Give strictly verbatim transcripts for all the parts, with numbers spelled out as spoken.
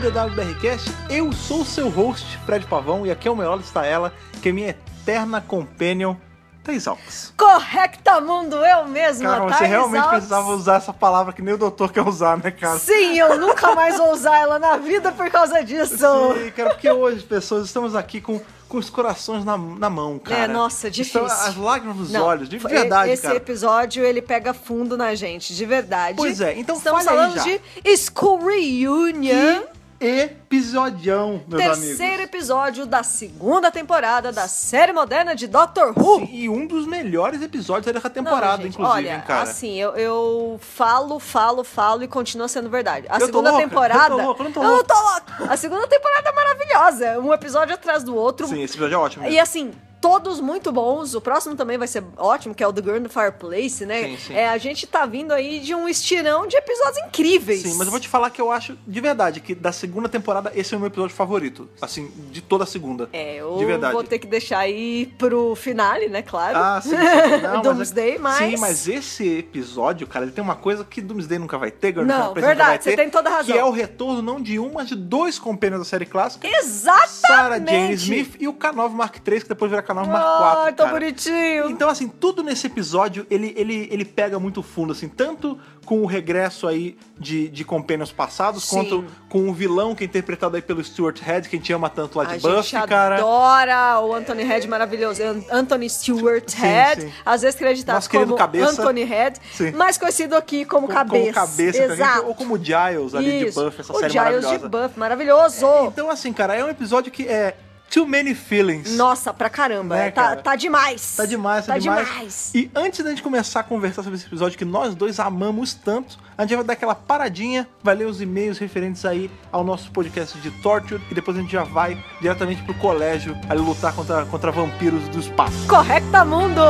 D W B R Cast, eu sou o seu host, Fred Pavão, e aqui ao meu lado está ela, que é minha eterna companion, Thaís Alves. Correctamundo, eu mesma, Cara, você Thaís realmente Alves. precisava usar essa palavra que nem o doutor quer usar, né, cara? Sim, eu nunca mais vou usar ela na vida por causa disso. Sim, cara, porque hoje, pessoas, estamos aqui com, com os corações na, na mão, cara. É, nossa, difícil. Estão as lágrimas nos Não, olhos, de verdade, esse cara. Esse episódio, ele pega fundo na gente, de verdade. Pois é, então Estamos fala aí falando já. de School Reunion. Que episodião, meus amigos. Terceiro episódio da segunda temporada da série moderna de Doctor Who. Sim, e um dos melhores episódios dessa temporada, Não, gente, inclusive, olha, hein, cara. assim, eu, eu falo, falo, falo e continua sendo verdade. A Eu tô segunda louca, temporada... eu tô louca, eu não tô eu louca. tô louca. A segunda temporada é maravilhosa. Um episódio atrás do outro. Sim, esse episódio é ótimo. E mesmo. assim, todos muito bons. O próximo também vai ser ótimo, que é o The Girl in the Fireplace, né? Sim, sim. É, a gente tá vindo aí de um estirão de episódios incríveis. Sim, mas eu vou te falar que eu acho, de verdade, que da segunda temporada, esse é o meu episódio favorito. Assim, de toda a segunda. É, eu de verdade. vou ter que deixar aí pro finale, né? Claro. Ah, sim, sim. Não, Doomsday, mas... mas... Sim, mas esse episódio, cara, ele tem uma coisa que Doomsday nunca vai ter, Girl in the Não, Fireplace verdade, nunca vai você ter, tem toda a razão. Que é o retorno não de um, mas de dois compênios da série clássica. Exatamente! Sarah Jane Smith e o K nove Mark três, que depois vira K nove Mark quatro, Ai, tão cara. bonitinho. Então, assim, tudo nesse episódio, ele, ele, ele pega muito fundo, assim, tanto com o regresso aí de, de companions passados, Sim. quanto com o vilão que é interpretado aí pelo Stuart Head, que a gente ama tanto lá de A Buffy, gente cara. adora o Anthony Head maravilhoso. An- Anthony Stewart Sim, Head, sim. às vezes creditado Nosso querido como Cabeça. Anthony Head, Sim. mais conhecido aqui como Com- Cabeça. Como cabeça, pra gente, Exato. ou como Giles ali Isso. de Buffy, essa o série Giles maravilhosa. de Buffy, maravilhoso. Então, assim, cara, é um episódio que é too many feelings. Nossa, pra caramba. Né, tá, cara? tá demais. Tá demais, tá, Tá demais. demais. E antes da gente começar a conversar sobre esse episódio que nós dois amamos tanto, a gente vai dar aquela paradinha, vai ler os e-mails referentes aí ao nosso podcast de Torture e depois a gente já vai diretamente pro colégio ali lutar contra, contra vampiros do espaço. Correctamundo!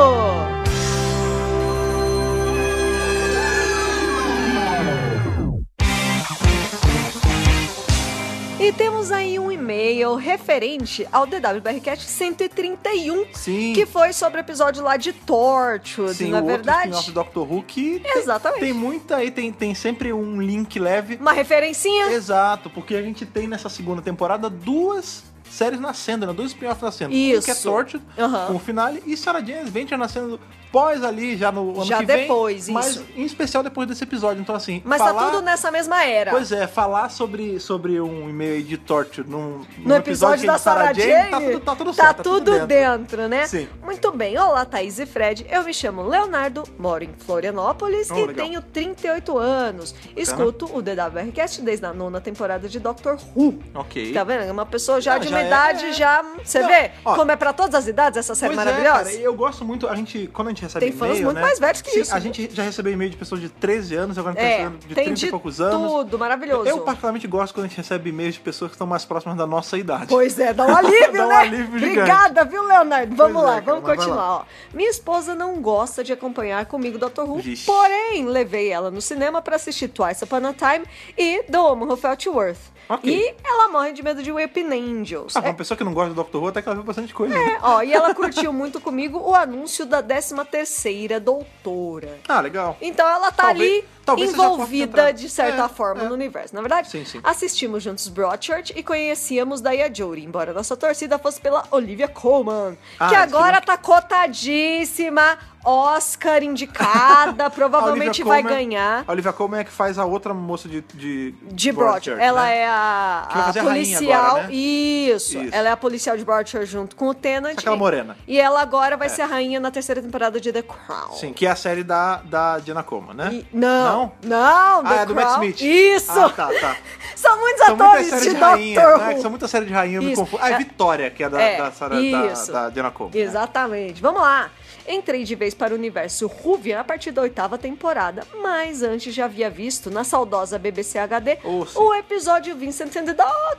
E temos aí um e-mail referente ao D W B R Cast cento e trinta e um, Sim. que foi sobre o episódio lá de Torchwood, Sim, não é o outro verdade? spin-off do Doctor Who que tem- Exatamente. tem muita aí, tem, tem sempre um link leve. Uma referencinha. Exato, porque a gente tem nessa segunda temporada duas séries nascendo, né? Dois spin-offs nascendo. Isso. Um que é Torture, Aham. com o finale, e Sarah Jane Adventure nascendo pós ali, já no ano Já que vem. depois, mas isso. em especial depois desse episódio. Então, assim, Mas falar... tá tudo nessa mesma era. Pois é, falar sobre, sobre um e-mail aí de Torture num, num No episódio que da é de Sarah Jane, tá tudo, tá tudo tá certo, tá tudo dentro. dentro, né? Sim. Muito bem. Olá, Thaís e Fred. Eu me chamo Leonardo, moro em Florianópolis Oh, e legal. tenho trinta e oito anos. Escuto o D W R Cast desde a nona temporada de Doctor Who. Ok. Tá vendo? É uma pessoa já Não, de já uma é- idade, já... Você Não, vê ó, como é pra todas as idades essa série Pois maravilhosa? é, cara, eu gosto muito, a gente, quando a gente recebe Tem fãs e-mail, muito né? mais velhos que Sim, isso. A gente já recebeu e-mail de pessoas de treze anos, agora a gente tá É, recebendo de tem trinta de e poucos anos. tudo, maravilhoso. Eu particularmente gosto quando a gente recebe e-mails de pessoas que estão mais próximas da nossa idade. Pois é, dá um alívio, Dá um né? alívio gigante. Obrigada, viu, Leonardo? Vamos Pois é, lá, cara, vamos mas vai continuar. lá. Ó. Minha esposa não gosta de acompanhar comigo Doctor Who, Vixe. porém, levei ela no cinema pra assistir Twice Upon a Time e The Woman Who Felt Worth. Ok. E ela morre de medo de Weeping Angels. Ah, É, uma pessoa que não gosta do Doctor Who, até que ela viu bastante coisa. né? ó, e ela curtiu muito comigo o anúncio da décima terceira doutora. Ah, legal. Então ela tá Talvez- ali talvez seja a porta de envolvida entrada. de certa É, forma é. no universo, na verdade? Sim, sim. Assistimos juntos Broadchurch e conhecíamos daí a Jodie, embora nossa torcida fosse pela Olivia Colman, Ah, que esse agora filme- tá cotadíssima, Oscar indicada, provavelmente A Olivia vai Colman- ganhar. A Olivia Colman é que faz a outra moça de... De, De Broadchurch. Ela né? é a, Que vai a fazer a rainha policial. agora, né? Isso. Isso. Ela é a policial de Broadchurch junto com o Tennant. Aquela morena. E ela agora vai ser a rainha na terceira temporada de The Crown. Sim, que é a série da, da Diana Colman, né? E- não, Não? não, The Ah, é do Matt Crown. Smith. Isso! Ah, tá, tá. São muitos São muitas atores séries de de rainha, Doctor né? Who. São muitas séries de rainha, eu me Isso. confundo. Ah, é É- Vitória, que é da, É, da, Sarah, isso. da, da Diana Colman. né? Exatamente. Vamos lá. Entrei de vez para o universo Whovian a partir da oitava temporada, mas antes já havia visto na saudosa B B C H D Oh, sim. o episódio Vincent and the Doctor.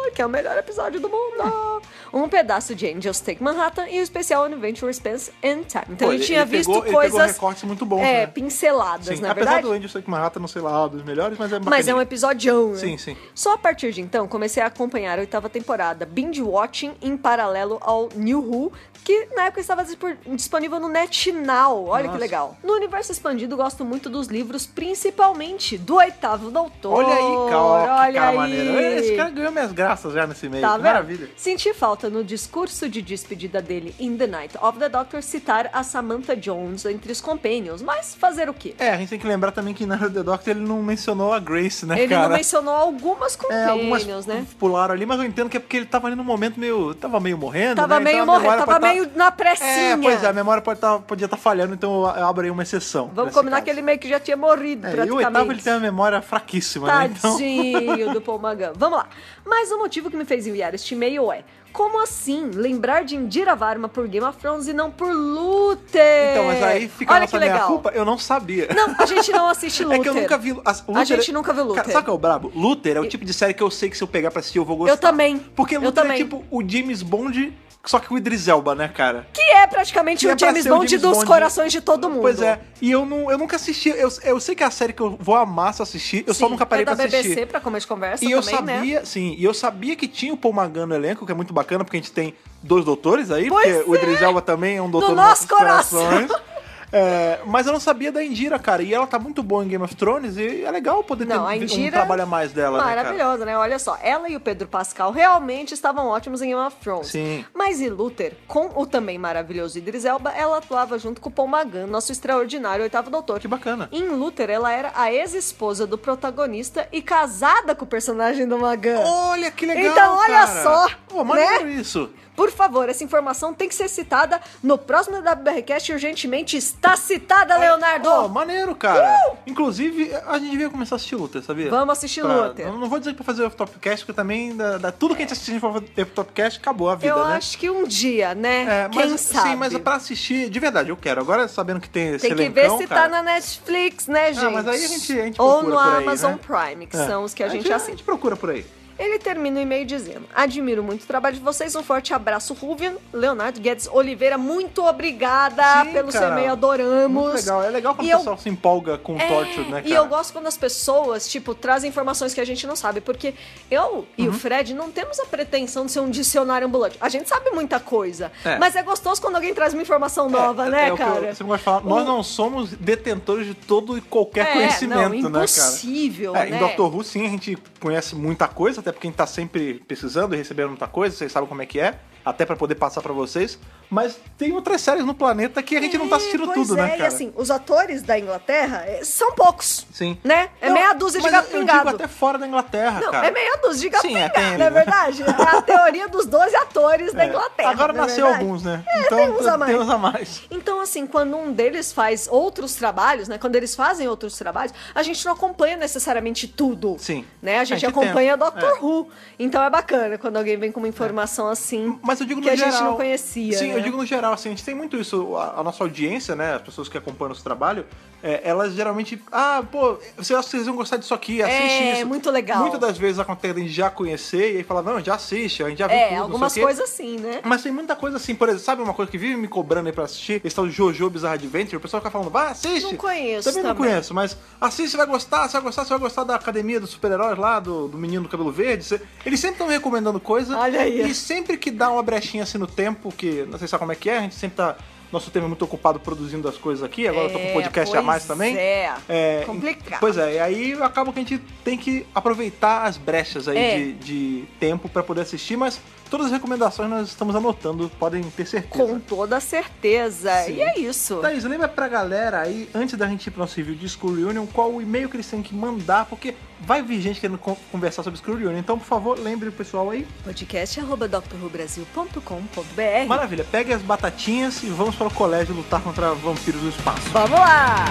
que é o melhor episódio do mundo. Um pedaço de Angels Take Manhattan e o especial Adventure Spence and Time. Então Pô, ele tinha ele visto pegou, coisas... Ele pegou recortes muito bons, É, né? pinceladas, Sim, na apesar verdade. do Angels Take Manhattan não sei lá, dos melhores, mas é bacaninha. Mas é um episodião, né? Sim, sim. Só a partir de então, comecei a acompanhar a oitava temporada, binge-watching em paralelo ao New Who, que na época estava disponível no NetNow. Olha Nossa. que legal. No universo expandido, gosto muito dos livros, principalmente do Oitavo Doutor. Olha aí, cara, olha que cara aí. maneiro. Esse cara ganhou minhas graças já nesse meio. Tá que vendo? maravilha. Senti falta no discurso de despedida dele in The Night of the Doctor citar a Samantha Jones entre os companions, mas fazer o quê? É, a gente tem que lembrar também que na The Doctor ele não mencionou a Grace, né, Ele cara? não mencionou algumas É, companions, algumas né? pularam ali, mas eu entendo que é porque ele tava ali no momento meio... Tava meio morrendo, Tava né? meio Então a morrendo, memória tava pode meio tá... na pressinha. É, pois é, a memória pode tá, podia estar tá falhando, então eu abro aí uma exceção. Vamos combinar caso. que ele meio que já tinha morrido, É, e o praticamente. oitavo ele tem uma memória fraquíssima, né? Então... Tadinho do Paul Magan. Vamos lá. Mas o motivo que me fez enviar este e-mail é: como assim lembrar de Indira Varma por Game of Thrones e não por Luther? Então, mas aí fica Olha a nossa que legal. minha culpa, eu não sabia. Não, a gente não assiste Luther. É que eu nunca vi... A, Luther, A gente nunca viu Luther. Cara, sabe o que é o brabo? Luther é o tipo de série que eu sei que se eu pegar pra assistir eu vou gostar. Eu também. Porque Eu Luther também. é tipo o James Bond, só que o Idris Elba, né, cara? Que é praticamente Que o é pra James ser o Bond James dos Bond. corações de todo mundo. Pois é, e eu, não, eu nunca assisti, eu, eu sei que é a série que eu vou amar se eu assistir, eu Sim, só nunca parei é da pra assistir. B B C, pra comer de conversa E eu também, né? sabia, sim, e eu sabia que tinha o Paul Magan no elenco, que é muito bacana, porque a gente tem dois doutores aí, Pois porque o Idris Elba também é um doutor No nos nosso nossos coração. corações. É, mas eu não sabia da Indira, cara, e ela tá muito boa em Game of Thrones, e é legal poder Não, a ter um Indira trabalho a mais dela, né, cara? maravilhosa, né? Olha só, ela e o Pedro Pascal realmente estavam ótimos em Game of Thrones. Sim. Mas em Luther, com o também maravilhoso Idris Elba, ela atuava junto com o Paul Magan, nosso extraordinário oitavo doutor. Que bacana. Em Luther, ela era a ex-esposa do protagonista e casada com o personagem do Magan. Olha que legal, Então, olha cara. só, Pô, maneiro né? isso. Por favor, essa informação tem que ser citada no próximo W B R Cast urgentemente. Está citada, Leonardo! Ó, maneiro, cara. Inclusive, a gente devia começar a assistir Luther, sabia? Vamos assistir Pra- Luther. Não, não vou dizer pra fazer o Topcast, porque também da, da- tudo que a gente assistir pra fazer Topcast acabou a vida, Eu né? acho que um dia, né? É, Quem mas, sabe? Sim, mas pra assistir, de verdade, eu quero. Agora, sabendo que tem esse Tem que elencão, ver se cara, tá na Netflix, né, gente? Ah, mas aí a gente- a gente Ou procura no por aí, Amazon né? Prime, que É. são os que a, gente A assiste. gente procura por aí. Ele termina o e-mail dizendo: admiro muito o trabalho de vocês, um forte abraço, Ruvian. Leonardo Guedes Oliveira, muito obrigada Sim, pelo seu cara. e-mail, adoramos. Muito legal. É legal quando E o eu- pessoal se empolga com o É, Torture, né, cara? E eu gosto quando as pessoas, tipo, trazem informações que a gente não sabe, porque eu e Uhum. o Fred não temos a pretensão de ser um dicionário ambulante. A gente sabe muita coisa, É. mas é gostoso quando alguém traz uma informação nova, É, né, é o que eu cara? sempre gosto de falar. Nós O- não somos detentores de todo e qualquer É, conhecimento, não, né, cara? impossível, É, né? em Doctor Who, sim, a gente conhece muita coisa, até porque a gente tá sempre pesquisando e recebendo muita coisa, vocês sabem como é que é, até pra poder passar pra vocês. Mas tem outras séries no planeta que a gente não tá assistindo Pois tudo, é, né, cara? E assim, os atores da Inglaterra eh, são poucos. Sim. Né? É Não, meia dúzia de mas gato eu pingado. digo até fora da Inglaterra, Não, cara. é meia dúzia de gato Sim, é, pingado, tem ali, não é né? verdade? É a teoria dos doze atores da É. Inglaterra. Agora não é nasceu verdade? alguns, né? É, então tem uns a mais. tem uns a mais. Então, assim, quando um deles faz outros trabalhos, né? Quando eles fazem outros trabalhos, a gente não acompanha necessariamente tudo. Sim. Né? A gente, A gente acompanha tenta, Doctor é. Who. Então é bacana quando alguém vem com uma informação assim. Mas eu digo que no a geral. gente não conhecia. Sim, né? eu digo no geral, assim, a gente tem muito isso, a, a nossa audiência, né, as pessoas que acompanham o nosso trabalho, é, elas geralmente, ah, pô, você acha que vocês vão gostar disso aqui, assiste É, isso. muito legal. Muitas das vezes acontece de já conhecer e aí fala, não, já assiste, a gente já viu É, tudo, não algumas sei o quê. coisas assim, né? Mas tem muita coisa assim, por exemplo, sabe uma coisa que vive me cobrando aí pra assistir? Esse tal de Jojo Bizarre Adventure, o pessoal fica falando, vai, assiste! Não conheço Também não também. conheço, mas assiste, você vai gostar, você vai gostar, você vai gostar da academia dos super-heróis lá, do, do menino do cabelo verde. Você... Eles sempre estão recomendando coisa. Olha aí. E sempre que dá uma brechinha assim no tempo, que não sei se sabe como é que é, a gente sempre tá. Nosso tempo é muito ocupado produzindo as coisas aqui, agora eu tô com É, podcast a pois mais também. É, É, complicado. Pois é, e aí acaba que a gente tem que aproveitar as brechas aí É. de, de tempo pra poder assistir, mas todas as recomendações nós estamos anotando, podem ter certeza. Com toda certeza. Sim. E é isso. Thaís, lembra pra galera aí, antes da gente ir pro nosso review de Screw Reunion, qual o e-mail que eles têm que mandar, porque vai vir gente querendo con- conversar sobre Screw Reunion. Então, por favor, lembre o pessoal aí. podcast arroba doutor who brasil ponto com ponto b r. Maravilha, pegue as batatinhas e vamos para o colégio lutar contra vampiros do espaço. Vamos lá!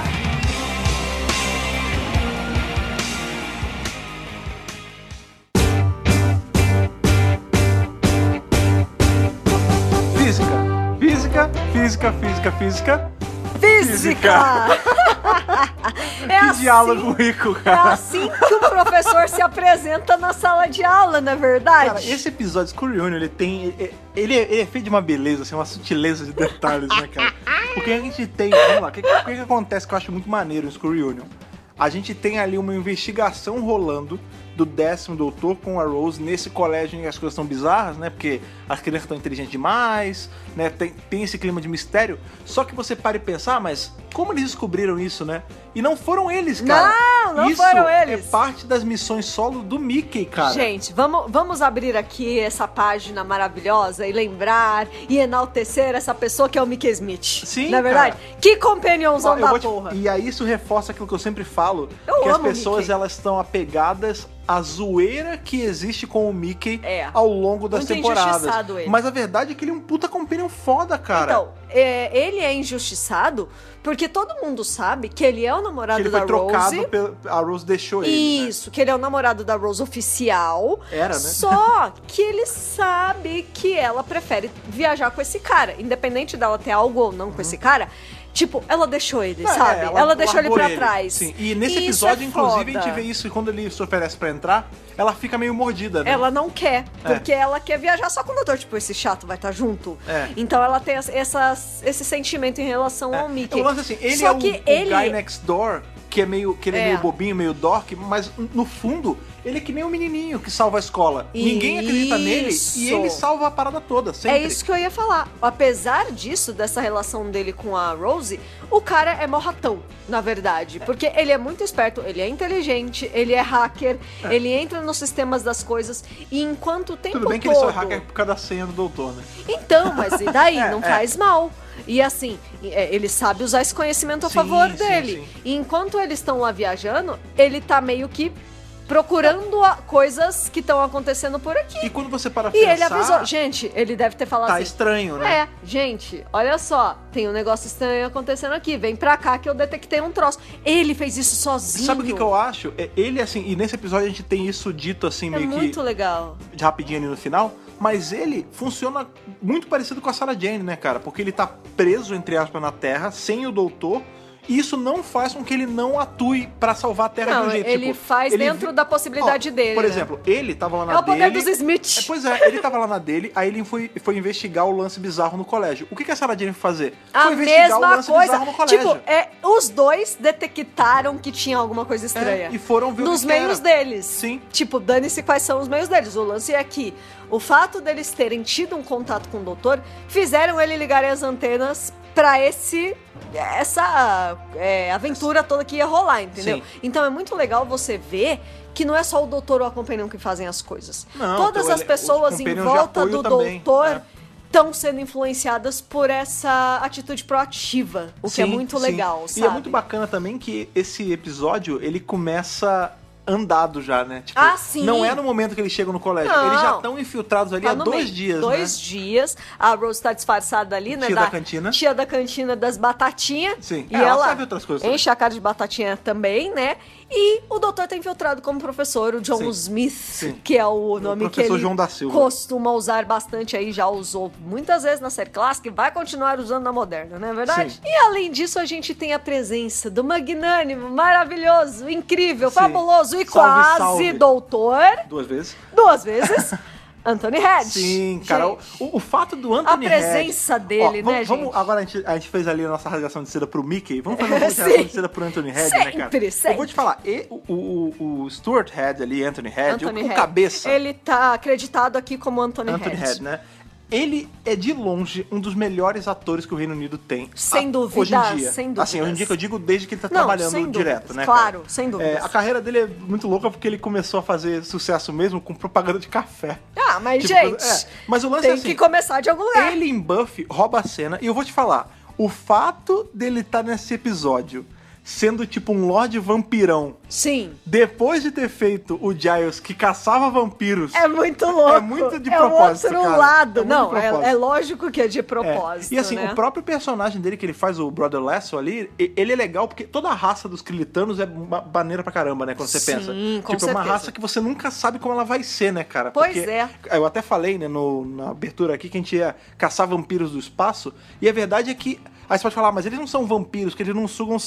Física, física, física, física, física. Física! É que assim, diálogo rico, é cara. assim que o professor se apresenta na sala de aula, não é verdade? Cara, esse episódio, School Reunion, ele tem... Ele é, ele é feito de uma beleza, assim, uma sutileza de detalhes, né, cara? Porque a gente tem... Vamos lá, o que, que, que acontece que eu acho muito maneiro no School Reunion? A gente tem ali uma investigação rolando do décimo doutor com a Rose nesse colégio em que as coisas são bizarras, né? Porque as crianças estão inteligentes demais, né? Tem, tem esse clima de mistério. Só que você para e pensar, mas como eles descobriram isso, né? E não foram eles, cara. Não, não isso foram eles. é parte das missões solo do Mickey, cara. Gente, vamos, vamos abrir aqui essa página maravilhosa e lembrar e enaltecer essa pessoa que é o Mickey Smith. Sim, não é verdade? cara. Que companionzão Ó, eu da vou te- porra. E aí isso reforça aquilo que eu sempre falo, Eu que as amo o pessoas Mickey. elas estão apegadas à zoeira que existe com o Mickey É. ao longo das Muito temporadas. injustiçado ele. Mas a verdade é que ele é um puta companion foda, cara. Então, é, ele é injustiçado porque todo mundo sabe que ele é o namorado que ele da foi trocado, Rose. pela- a Rose deixou ele, né? Isso, que ele é o namorado da Rose oficial. Era, né? Só que ele sabe que ela prefere viajar com esse cara. Independente dela ter algo ou não com esse cara. Tipo, ela deixou ele, É, sabe? ela deixou ele largou pra trás. Sim. E nesse E isso episódio, é inclusive, a foda. gente vê isso. E quando ele se oferece pra entrar, ela fica meio mordida, né? Ela não quer, É. porque ela quer viajar só com o doutor. Tipo, esse chato vai estar junto. É. Então ela tem essas, esse sentimento em relação ao Mickey. O lance assim, ele Só é o, que o ele... guy next door, que é meio, que ele é, É. meio bobinho, meio dork, mas no fundo, ele é que nem um menininho que salva a escola. Ninguém acredita nele Isso. e ele salva a parada toda, sempre. É isso que eu ia falar. Apesar disso, dessa relação dele com a Rose, o cara é mó ratão, na verdade. Porque ele é muito esperto, ele é inteligente, ele é hacker, ele entra nos sistemas das coisas. E enquanto o tempo Tudo bem que todo... ele só é hacker por causa da senha do doutor, né? Então, mas e daí? É, Não é. faz mal. E assim, é, ele sabe usar esse conhecimento a Sim, favor sim, dele. sim. E enquanto eles estão lá viajando, ele tá meio que procurando a- coisas que estão acontecendo por aqui. E quando você para E pensar, ele avisou. Gente, ele deve ter falado tá assim. estranho, né? É, gente, olha só, tem um negócio estranho acontecendo aqui. Vem pra cá que eu detectei um troço. Ele fez isso sozinho. Sabe o que, que eu acho? É, ele, assim, e nesse episódio a gente tem isso dito, assim, É meio muito que legal. de rapidinho ali no final, mas ele funciona muito parecido com a Sarah Jane, né, cara? Porque ele tá preso, entre aspas, na Terra, sem o doutor, e isso não faz com que ele não atue pra salvar a Terra de Não, um jeito. ele tipo, faz ele dentro vi- da possibilidade Ó, dele. Por né? exemplo, ele tava lá na É o poder dele... dos Smith. É, pois é, ele tava lá na dele, aí ele foi, foi investigar o lance bizarro no colégio. O que, que a Sarah Jane foi fazer? A foi investigar o mesma lance coisa. bizarro no colégio. Tipo, é, os dois detectaram que tinha alguma coisa estranha. É, e foram ver o Nos que que meios era. deles. Sim. Tipo, dane-se quais são os meios deles. O lance é que o fato deles terem tido um contato com o doutor fizeram ele ligarem as antenas pra esse essa é, aventura toda que ia rolar, entendeu? Sim. Então é muito legal você ver que não é só o doutor ou a companhia que fazem as coisas. Não, Todas então as ele- pessoas os em companions de volta apoio do também, doutor né? estão sendo influenciadas por essa atitude proativa, o que é Sim, muito sim. legal, E sabe? é muito bacana também que esse episódio, ele começa andado já, né? Tipo, Ah, sim. não é no momento que eles chegam no colégio. Não. Eles já estão infiltrados ali Tá há no dois meio. dias, Dois né? dias. A Rose tá disfarçada ali, né? Tia da cantina. Tia da cantina das batatinhas. Sim. E É, ela ela serve outras coisas enche a cara de batatinha também, né? E o doutor tá infiltrado como professor, o John Sim. Smith, Sim. que é o nome que professor ele João da Silva. costuma usar bastante aí, já usou muitas vezes na série clássica e vai continuar usando na moderna, não é verdade? Sim. E além disso, a gente tem a presença do magnânimo, maravilhoso, incrível, Sim. fabuloso e Salve, quase salve. doutor, Duas vezes. duas vezes, Anthony Hedge. Sim, cara. O, Gente, o fato do Anthony a presença Hedge- dele, Ó, né, vamos, vamos- gente? Agora a gente, a gente fez ali a nossa rasgação de seda pro Mickey. Vamos fazer uma rasgação Sim. de seda pro Anthony Hedge, né, cara? Sempre, Eu vou te falar, e- o, o, o Stuart Head ali, Anthony Hedge, Anthony o, o Hedge. cabeça... Ele tá acreditado aqui como Anthony, Anthony Hedge. Head, né? Ele é de longe um dos melhores atores que o Reino Unido tem. Sem a- dúvida, hoje em dia. sem Assim, hoje em dúvidas. dia que eu digo desde que ele tá Não, trabalhando sem direto, dúvidas, né? claro, cara? sem dúvidas. É, a carreira dele é muito louca porque ele começou a fazer sucesso mesmo com propaganda de café. Ah, mas Tipo, gente, é, mas o lance tem é assim, que começar de algum lugar. ele em Buffy rouba a cena e eu vou te falar, o fato dele estar nesse episódio sendo tipo um Lorde Vampirão, Sim. depois de ter feito o Giles que caçava vampiros... É muito louco. É muito de é propósito, o outro cara. lado. É muito de Não, propósito. é, é lógico que é de É. propósito, E assim, né? o próprio personagem dele que ele faz, o Brother Lasso ali, e- ele é legal porque toda a raça dos Krilitanos é ma- maneira pra caramba, né? Quando você Sim, pensa. com Tipo, é uma certeza. raça que você nunca sabe como ela vai ser, né, cara? Pois Porque é. Eu até falei, né, no, na abertura aqui, que a gente ia caçar vampiros do espaço, e a verdade é que... Aí você pode falar, mas eles não são vampiros, que eles não sugam sangue. Não,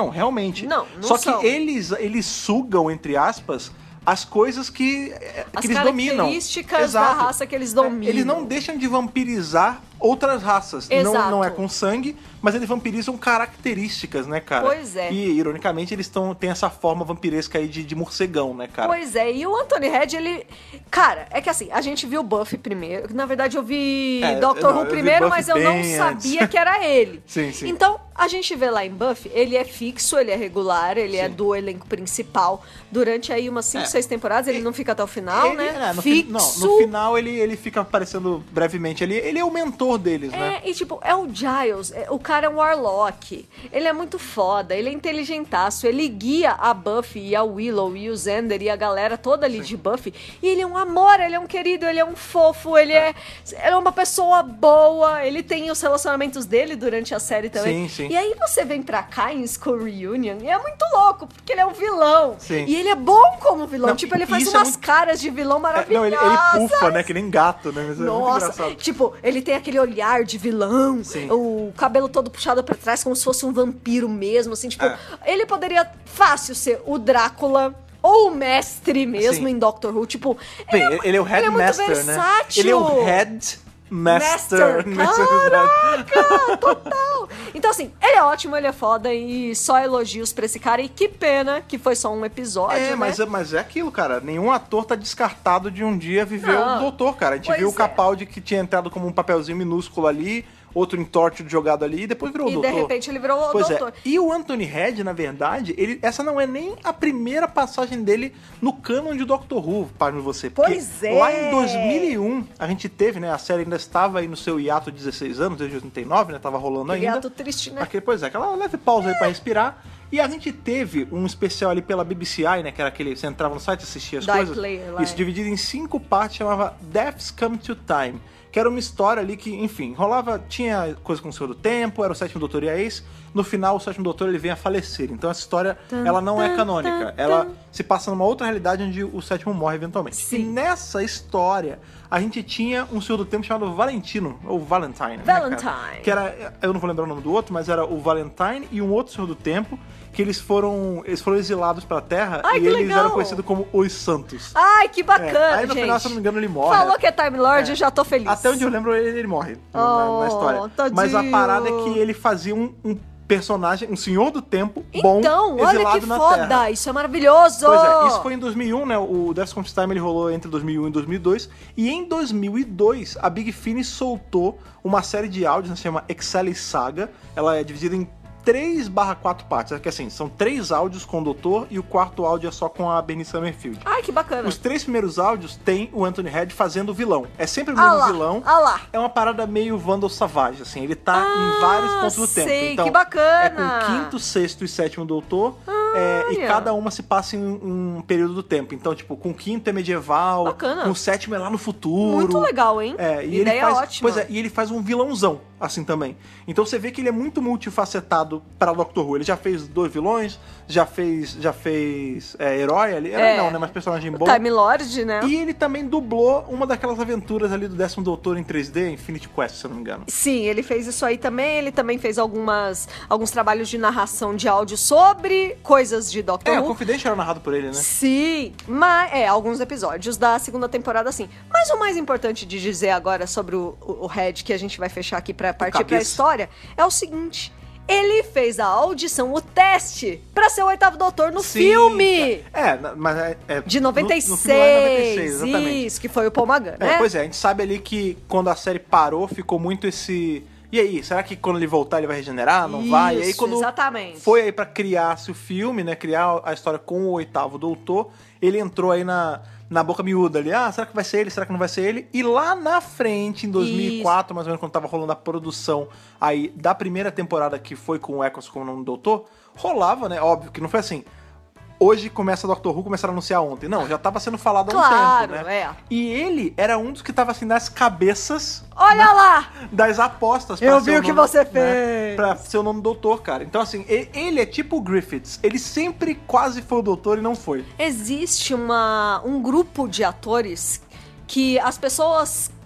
Não, realmente. Não, não Só são. que eles, eles sugam, entre aspas, as coisas que, As que eles dominam. características Exato. da raça que eles dominam. Eles não deixam de vampirizar outras raças. Exato. Não, não é com sangue, mas eles vampirizam características, né, cara? Pois é. E, ironicamente, eles tão, têm essa forma vampiresca aí de, de morcegão, né, cara? Pois é, e o Anthony Head, ele... Cara, é que assim, a gente viu Buffy primeiro. Na verdade, eu vi É, Doctor não, Who eu vi primeiro, Buffy mas eu não bem sabia antes. que era ele. Sim, sim. Então, a gente vê lá em Buffy, ele é fixo, ele é regular, ele é Sim. do elenco principal. Durante aí umas cinco, É. seis temporadas, ele não fica até o final, Ele- né? é, no, fi- fixo. não, no final ele, ele fica aparecendo brevemente ali. Ele é o mentor deles, né? É, e tipo, é o Giles, é- o cara é um Warlock, ele é muito foda, ele é inteligentaço, ele guia a Buffy e a Willow e o Xander e a galera toda ali de Buffy, e ele é um amor, ele é um querido, ele é um fofo, ele é, ele é uma pessoa boa, ele tem os relacionamentos dele durante a série também. Sim, sim. E aí você vem pra cá em School Reunion e é muito louco, porque ele é um vilão, Sim. e ele é bom como vilão, Não, tipo, ele faz isso é umas muito- caras de vilão É, maravilhosas. não, ele, ele pufa, né? Que nem gato, né? Mas é muito Nossa, engraçado. tipo, ele tem aquele olhar de vilão, Sim. o cabelo todo puxado pra trás, como se fosse um vampiro mesmo, assim, tipo, É. ele poderia fácil ser o Drácula ou o mestre mesmo Sim. em Doctor Who, tipo, Bem, ele, ele é o ele é muito Headmaster, né? versátil. Ele é o Head Master. Master. Caraca, total. Então, assim, ele é ótimo, ele é foda e só elogios pra esse cara. E que pena que foi só um episódio, É, né? mas, é- mas é aquilo, cara. Nenhum ator tá descartado de um dia viver Não. o doutor, cara. A gente Pois viu o é. Capaldi que tinha entrado como um papelzinho minúsculo ali, outro em Torchwood jogado ali, e depois virou o E doutor. de repente ele virou o Pois doutor. é. E o Anthony Head, na verdade, ele, essa não é nem a primeira passagem dele no canon de Doctor Who, para você. Porque Pois é. lá em dois mil e um, a gente teve, né, a série ainda estava aí no seu hiato de dezesseis anos, desde oitenta e nove, né, tava rolando Aquele ainda. ato triste, né? Aquele, pois é, aquela leve pausa aí pra respirar. E a gente teve um especial ali pela B B C I, né? Que era aquele. Você entrava no site e assistia as Die coisas. Player lá, Isso, é. dividido em cinco partes, chamava Deaths Come to Time. Que era uma história ali que, enfim, rolava. Tinha coisa com o Senhor do Tempo, era o sétimo doutor e a ex. No final, o sétimo doutor ele vem a falecer. Então essa história, ela não é canônica. Ela se passa numa outra realidade onde o sétimo morre eventualmente. Sim. E nessa história, a gente tinha um Senhor do Tempo chamado Valentino, ou Valentine. né, cara? Valentine. Que era, eu não vou lembrar o nome do outro, mas era o Valentine e um outro Senhor do Tempo, que eles foram, eles foram exilados pra Terra. Ai, e que eles legal. eram conhecidos como os Santos. Ai, que É, bacana, aí no gente. final, se eu não me engano, ele morre. Falou que é Time Lord, É. eu já tô feliz. Até onde eu lembro, ele, ele morre na- Oh, na, história. tadinho. Mas a parada é que ele fazia um, um personagem, um Senhor do Tempo bom, Então, olha exilado que na foda, Terra. isso é maravilhoso. Pois é, isso foi em dois mil e um, né? O Death's Come to Time ele rolou entre dois mil e um e dois mil e dois. E em dois mil e dois, a Big Finish soltou uma série de áudios, né, se chama Excelis Saga. Ela é dividida em três barra quatro partes. É que assim, são três áudios com o doutor e o quarto áudio é só com a Bernice Summerfield. Ai, que bacana. Os três primeiros áudios tem o Anthony Head fazendo o vilão. É sempre o Ah mesmo lá, vilão. ah lá. É uma parada meio Vandal Savage, assim. Ele tá Ah, em vários pontos do tempo. sei, Então, que bacana. é com o quinto, sexto e sétimo doutor. é, e olha. cada uma se passa em um, um período do tempo. Então, tipo, com o quinto é medieval. Bacana. Com o sétimo é lá no futuro. Muito legal, hein? É, e Ideia ele faz, ótima. Pois é, e ele faz um vilãozão, assim também. Então você vê que ele é muito multifacetado para Doctor Who. Ele já fez dois vilões, já fez, já fez é, herói ali. Herói É. não, né? Mas personagem O bom. Time Lord, né? E ele também dublou uma daquelas aventuras ali do décimo doutor em três D, Infinity Quest, se eu não me engano. Sim, ele fez isso aí também. Ele também fez algumas, alguns trabalhos de narração de áudio sobre coisas de Doctor É, o Who. Confidential era narrado por ele, né? Sim, mas é, alguns episódios da segunda temporada, sim. Mas o mais importante de dizer agora sobre o, o, o Red, que a gente vai fechar aqui pra partir pra cabeça. história, é o seguinte. Ele fez a audição, o teste, pra ser o oitavo doutor no Sim, filme É, na- mas é... é de noventa e seis. No, no filme lá é noventa e seis, exatamente. Isso, que foi o Paul Magan, É, né? pois é, a gente sabe ali que quando a série parou, ficou muito esse... E aí, será que quando ele voltar ele vai regenerar? Não vai? E aí Isso, quando exatamente. foi aí pra criar-se o filme, né, criar a história com o oitavo doutor, ele entrou aí na, na boca miúda ali, ah, será que vai ser ele? Será que não vai ser ele? E lá na frente, em dois mil e quatro, mais ou menos, quando tava rolando a produção aí da primeira temporada que foi com o Eccles como nome do doutor, rolava, né, óbvio que não foi assim... Hoje começa Doctor Who, começaram a anunciar ontem. Não, já tava sendo falado há um Claro, tempo, né? é. E ele era um dos que tava assim nas cabeças Olha lá! das apostas pra Eu ser vi o o que nome- você né, fez. pra ser o nome do doutor, cara. Então, assim, e- ele é tipo o Griffiths. Ele sempre quase foi o doutor e não foi. Existe uma, um grupo de atores que as pessoas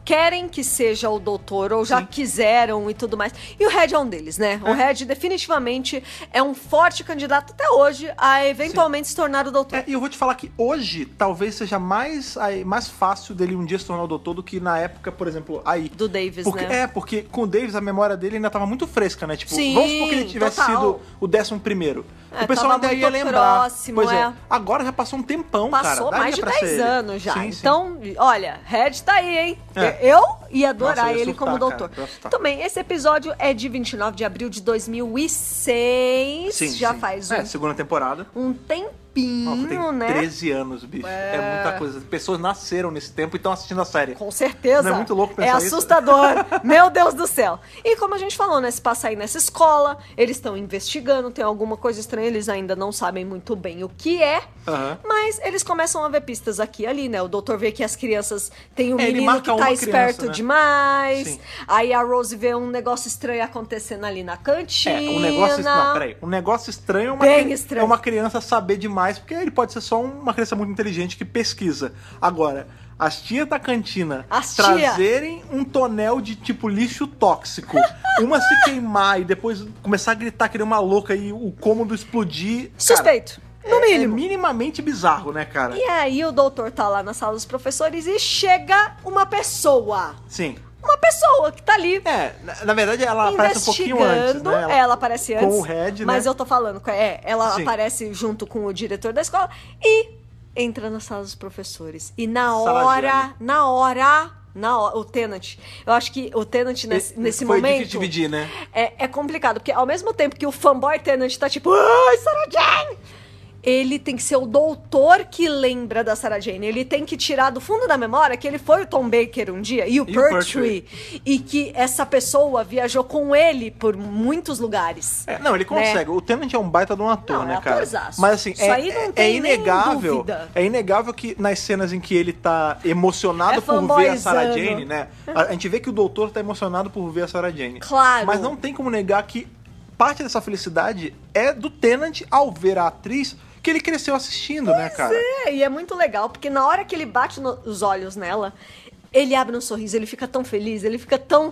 querem que seja o doutor, ou já Sim. quiseram e tudo mais. E o Red é um deles, né? O É. Red definitivamente é um forte candidato até hoje a eventualmente se tornar o doutor. É, e eu vou te falar que hoje talvez seja mais, aí, mais fácil dele um dia se tornar o doutor do que na época, por exemplo, aí. Do Davis, Porque, né? É, porque com o Davis a memória dele ainda tava muito fresca, né? Tipo, Sim, vamos supor que ele tivesse total. sido o décimo primeiro. É, o pessoal tava ainda ia muito lembrar. próximo, pois é. é. Agora já passou um tempão, cara. Passou Daria mais de pra ser dez ele. anos já. Sim, sim. Então, olha, Red tá aí, hein? É. Eu ia adorar Nossa, eu ia ele surtar, como cara, doutor. eu ia surtar. Também, esse episódio é de vinte e nove de abril de dois mil e seis. Sim, Já sim. faz É, um, segunda temporada. um tempinho, Nossa, tem né? treze anos, bicho. É... É. muita coisa. Pessoas nasceram nesse tempo e estão assistindo a série. Com certeza. Não é muito louco É pensar isso? assustador. Meu Deus do céu. E como a gente falou, né? Se passa aí nessa escola, eles estão investigando, tem alguma coisa estranha, eles ainda não sabem muito bem o que é. Aham. Mas eles começam a ver pistas aqui e ali, né? O doutor vê que as crianças têm um É, ele menino marca que tá uma esperto criança, né? demais. Sim. Aí a Rose vê um negócio estranho acontecendo ali na cantina. É, um negócio. Não, peraí. Um negócio estranho é uma, Bem cri- estranho. é uma criança saber demais, porque ele pode ser só uma criança muito inteligente que pesquisa. Agora, as tias da cantina As tia. trazerem um tonel de tipo lixo tóxico, uma se queimar e depois começar a gritar que nem uma louca e o cômodo explodir. cara, Suspeito. No é- mínimo. É minimamente bizarro, né, cara? E aí o doutor tá lá na sala dos professores e chega uma pessoa. Sim. Uma pessoa que tá ali É, na, na verdade ela aparece um pouquinho antes, investigando. né? Ela- Ela aparece com antes. o Red, Mas né? eu tô falando, é, ela Sim. aparece junto com o diretor da escola e entra na sala dos professores. E na Sarah hora, Jane. na hora, na hora, o Tenant. Eu acho que o Tenant nesse, E- nesse foi momento difícil dividir, né? é, é complicado, porque ao mesmo tempo que o fanboy Tenant tá tipo, ai, Sarah Jane! Ele tem que ser o doutor que lembra da Sarah Jane. Ele tem que tirar do fundo da memória que ele foi o Tom Baker um dia e o E o Pertwee. E que essa pessoa viajou com ele por muitos lugares. É, não, ele consegue. O Tennant é um baita de um ator, Não, né, é cara? atorzaço. Mas assim, Isso é, aí não é- tem é nem inegável. dúvida. É inegável que nas cenas em que ele tá emocionado É por ver a Sarah fanboyzando. Jane, né? A, a gente vê que o doutor tá emocionado por ver a Sarah Jane. Claro. Mas não tem como negar que parte dessa felicidade é do Tennant ao ver a atriz que ele cresceu assistindo, né, cara? É, e é muito legal, porque na hora que ele bate no- os olhos nela, ele abre um sorriso, ele fica tão feliz, ele fica tão...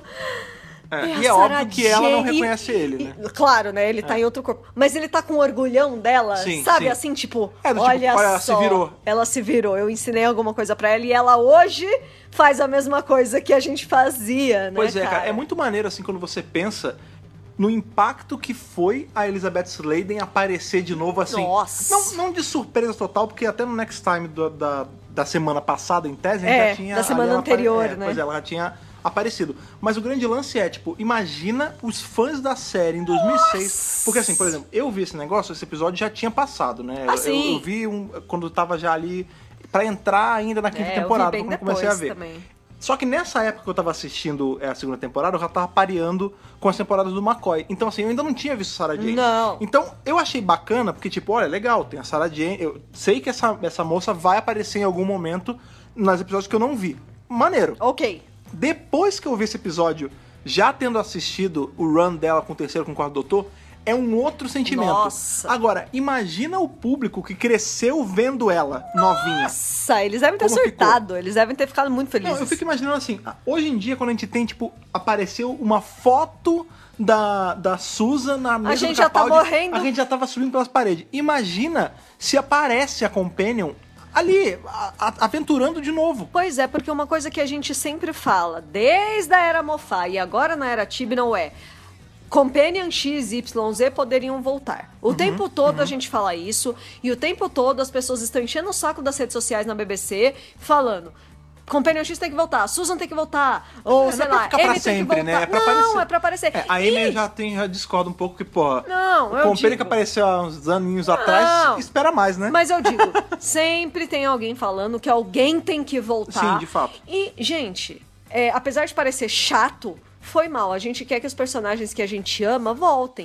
É, a e é Sarah óbvio que ela não Jane. reconhece ele, né? E- claro, né? Ele tá em outro corpo. Mas ele tá com o orgulhão dela, Sim, sabe? sim. Assim, tipo, É, do tipo, olha olha, ela se só. virou. Ela se virou. Eu ensinei alguma coisa pra ela e ela hoje faz a mesma coisa que a gente fazia, né, Pois é, cara, é muito maneiro assim quando você pensa no impacto que foi a Elizabeth Sladen aparecer de novo assim. Nossa. Não, não de surpresa total, porque até no Next Time do- da, da semana passada, em tese, a gente É, já tinha... da semana ali ela anterior, apare- é, né? Pois é, ela já tinha aparecido. Mas o grande lance é, tipo, imagina os fãs da série em dois mil e seis. Porque assim, por exemplo, eu vi esse negócio, esse episódio já tinha passado, né? Ah, eu, sim. eu, eu vi um, quando tava já ali pra entrar ainda na quinta É, eu vi temporada, bem quando eu comecei a depois ver. também. Só que nessa época que eu tava assistindo é, a segunda temporada, eu já tava pareando com as temporadas do McCoy. Então, assim, eu ainda não tinha visto Sarah Jane. Não. Então, eu achei bacana, porque, tipo, olha, legal, tem a Sarah Jane. Eu sei que essa, essa moça vai aparecer em algum momento nos episódios que eu não vi. Maneiro. Ok. Depois que eu vi esse episódio, já tendo assistido o run dela com o terceiro, com o quarto doutor, é um outro sentimento. Nossa. Agora, imagina o público que cresceu vendo ela novinha. Nossa, eles devem ter Como surtado. Eles devem ter ficado muito felizes. Não, eu fico imaginando assim, hoje em dia, quando a gente tem, tipo, apareceu uma foto da, da Susan na mesa gente do já tá Capaldi, morrendo. a gente já tava subindo pelas paredes. Imagina se aparece a Companion ali, a- a- aventurando de novo. Pois é, porque uma coisa que a gente sempre fala, desde a era Moffat e agora na era Chibnall é Companion X, Y, Z poderiam voltar. O Uhum, tempo todo a gente fala isso, e o tempo todo as pessoas estão enchendo o saco das redes sociais na B B C, falando... Companion X tem que voltar, Susan tem que voltar, ou É, sei não é pra lá, ficar pra Amy tem que sempre, voltar. né? É pra não, aparecer. é pra aparecer. É, a E- Amy já, tem, já discorda um pouco que, porra, Não, o eu Companion digo- que apareceu há uns aninhos atrás, Não. espera mais, né? Mas eu digo, sempre tem alguém falando que alguém tem que voltar. Sim, de fato. E, gente, é, apesar de parecer chato, foi mal. A gente quer que os personagens que a gente ama voltem.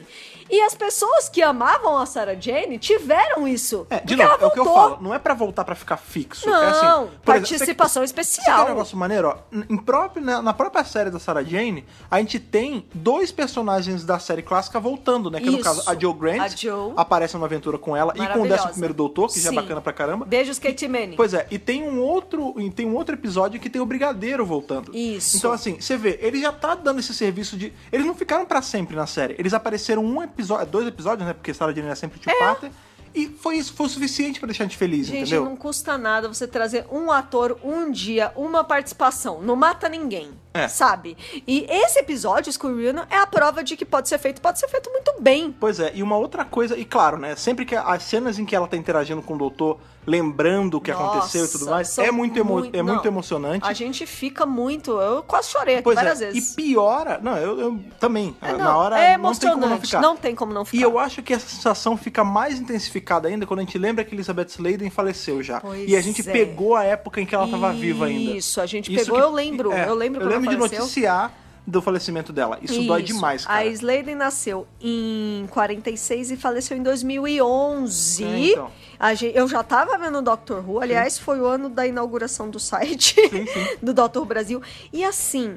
E as pessoas que amavam a Sarah Jane tiveram isso. É, de porque novo, ela é o que eu voltou. falo. Não é pra voltar pra ficar fixo. Não, é assim, por exemplo, participação você, você quer especial. um negócio maneiro, ó. Em próprio, na, na própria série da Sarah Jane, a gente tem dois personagens da série clássica voltando, né? Que Isso. no caso, a Jo Grant A Jo. aparece numa aventura com ela e com o Maravilhosa. décimo primeiro Doutor, que já é Sim. bacana pra caramba. Beijos, Katie Manning. Pois é, e tem um outro, e tem um outro episódio que tem o Brigadeiro voltando. Isso. Então assim, você vê, ele já tá dando esse serviço de, eles não ficaram pra sempre na série. Eles apareceram um episódio, dois episódios, né? Porque Sarah Jane é sempre two parter. E foi isso, foi o suficiente pra deixar a gente feliz, Gente, entendeu? não custa nada você trazer um ator, um dia, uma participação. Não mata ninguém, É. sabe? E esse episódio, School Reunion, é a prova de que pode ser feito, pode ser feito muito bem. Pois é, e uma outra coisa, e claro, né? Sempre que as cenas em que ela tá interagindo com o doutor, lembrando o que Nossa, aconteceu e tudo mais, são é muito, emo muito- é muito não. emocionante. A gente fica muito... Eu quase chorei aqui Pois várias é, vezes. e piora. Não, eu, eu também. É, na não, hora é não tem como não emocionante, ficar. não tem como não ficar. E eu acho que essa sensação fica mais intensifificada ainda quando a gente lembra que Elizabeth Sladen faleceu já. Pois e a gente é. pegou a época em que ela estava viva ainda. Isso, a gente Isso pegou, que- eu lembro, é, eu lembro Eu quando lembro ela de faleceu. noticiar do falecimento dela. Isso, dói demais, cara. A Sladen nasceu em quarenta e seis e faleceu em dois mil e onze. É, então. A gen- eu já tava vendo o Doctor Who. Aliás, foi o ano da inauguração do site Sim, sim. do Doctor Who Brasil. E assim,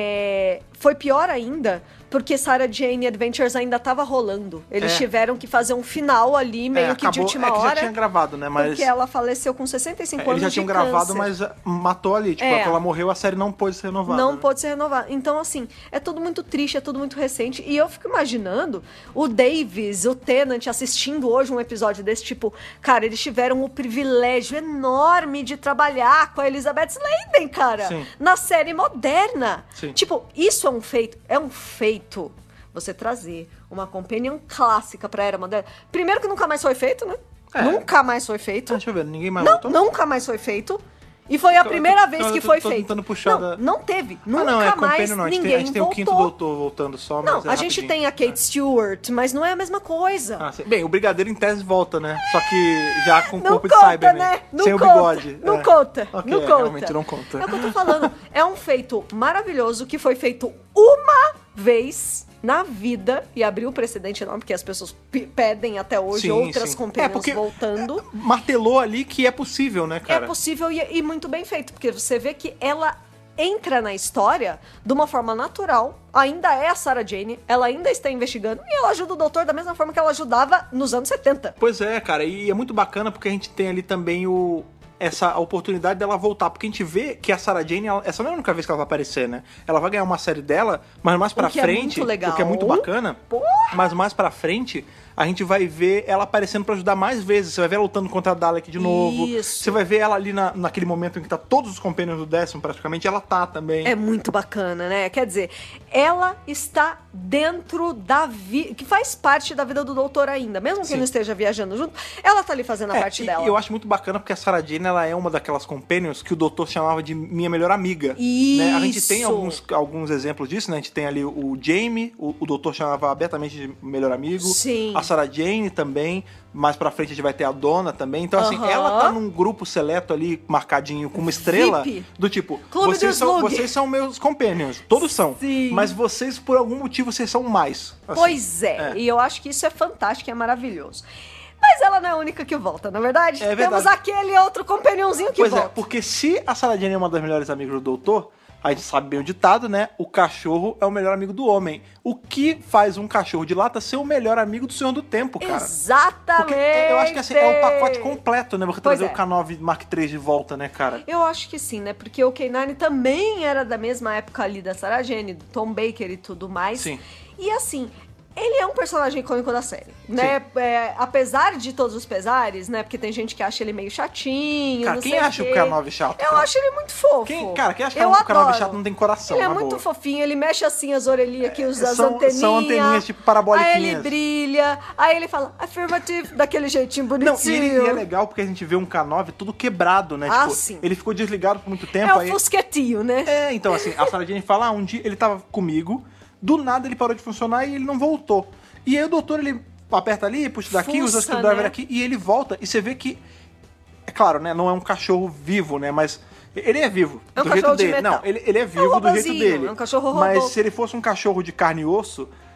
é, foi pior ainda, porque Sarah Jane Adventures ainda tava rolando. Eles É. tiveram que fazer um final ali, meio É, que de última é que hora. já tinha gravado, né? Mas Porque ela faleceu com sessenta e cinco é, anos eles já de tinham gravado, câncer. mas uh, matou ali. Tipo, É. quando ela morreu, a série não pôde ser renovada. Não né? pôde ser renovado. Então, assim, é tudo muito triste, é tudo muito recente. E eu fico imaginando o Davis, o Tennant, assistindo hoje um episódio desse, tipo, cara, eles tiveram o privilégio enorme de trabalhar com a Elizabeth Sladen, cara, Sim. na série moderna. Sim. Tipo, isso é um feito, é um feito você trazer uma companion clássica pra era moderna. Primeiro que nunca mais foi feito, né? É. Nunca mais foi feito. Ah, deixa eu ver, ninguém mais Não, voltou? nunca mais foi feito. E foi a Eu tô- primeira eu vez tô- que eu tô- foi tô feito. tentando puxar não, da- não teve. Ah, Nunca não, é mais Companion, não. A gente, ninguém tem, a gente tem o voltou. quinto doutor voltando só, Não, mas é a gente rapidinho. tem a Kate Stewart, mas não é a mesma coisa. Ah, sim. Bem, o Brigadeiro em tese volta, né? Só que já com o Não corpo conta, de Cyberman. né? Não sem conta. o bigode. Não é. conta. Ok, não é, conta. realmente não conta. É o que eu tô falando. É um feito maravilhoso que foi feito uma vez na vida e abriu o precedente enorme, porque as pessoas p- pedem até hoje Sim, outras sim. companions É, porque voltando. Martelou ali que é possível, né, cara? É possível e, e muito bem feito, porque você vê que ela entra na história de uma forma natural, ainda é a Sarah Jane, ela ainda está investigando e ela ajuda o doutor da mesma forma que ela ajudava nos anos setenta. Pois é, cara, e é muito bacana porque a gente tem ali também o essa oportunidade dela voltar, porque a gente vê que a Sarah Jane, ela, essa não é a única vez que ela vai aparecer, né? Ela vai ganhar uma série dela, mas mais pra O que é frente, muito legal. o que é muito bacana, Porra! mas mais pra frente a gente vai ver ela aparecendo pra ajudar mais vezes. Você vai ver ela lutando contra a Dalek de novo. Isso. Você vai ver ela ali na, naquele momento em que tá todos os companions do décimo, praticamente, ela tá também. É muito bacana, né? Quer dizer, ela está dentro da vida, que faz parte da vida do doutor ainda, mesmo que Sim. não esteja viajando junto, ela tá ali fazendo a É, parte e, dela. e eu acho muito bacana porque a Sarah Jane, ela é uma daquelas companions que o doutor chamava de minha melhor amiga. Né? A gente tem Isso. alguns, alguns exemplos disso, né? A gente tem ali o Jamie, o, o doutor chamava abertamente de melhor amigo. Sim. A Sarah Jane também. Mais pra frente a gente vai ter a Donna também. Então, assim, Aham. ela tá num grupo seleto ali, marcadinho com uma estrela. V I P. Do tipo, Clube vocês dos são, Lug. vocês são meus companions. Todos são. Sim. Mas vocês, por algum motivo, vocês são mais. assim. Pois é, e eu acho que isso é fantástico, é maravilhoso. Mas ela não é a única que volta, na verdade. É verdade. Temos aquele outro companionzinho que Pois volta. é, porque se a Sarah Jane é uma das melhores amigas do doutor, a gente sabe bem o ditado, né? O cachorro é o melhor amigo do homem. O que faz um cachorro de lata ser o melhor amigo do Senhor do Tempo, cara? Exatamente. Porque eu acho que assim, é o pacote completo, né? Você Pois trazer é. o K nove Mark três de volta, né, cara? Eu acho que sim, né? Porque o K nove também era da mesma época ali da Sarah Jane, do Tom Baker e tudo mais. Sim. E assim, ele é um personagem icônico da série, né? É, apesar de todos os pesares, né? Porque tem gente que acha ele meio chatinho, Cara, não quem sei acha quê. o K nove chato? Eu cara? acho ele muito fofo. Quem, cara, quem acha que Eu o K nove adoro. chato não tem coração, Ele é na muito boa. fofinho, ele mexe assim as orelhinhas aqui, os, as São- anteninhas. são anteninhas, tipo, Aí paraboliquinhas. ele brilha, aí ele fala affirmative, daquele jeitinho Não, bonitinho. e, ele, e é legal porque a gente vê um K nove todo quebrado, né? Ah, tipo, sim. ele ficou desligado por muito É tempo. o aí... fusquetinho, né? É, então assim, a Sarah Jane fala, ah, um dia ele tava comigo, do nada ele parou de funcionar e ele não voltou. E aí o doutor, ele aperta ali, puxa daqui, Fuça, usa o screwdriver né? aqui, e ele volta, e você vê que, é claro, né, não é um cachorro vivo, né, mas ele é vivo, É um do jeito cachorro de dele. metal. Não, ele, ele é vivo do jeito robozinho, dele. é um cachorro robô. Mas se ele fosse um cachorro de carne e osso,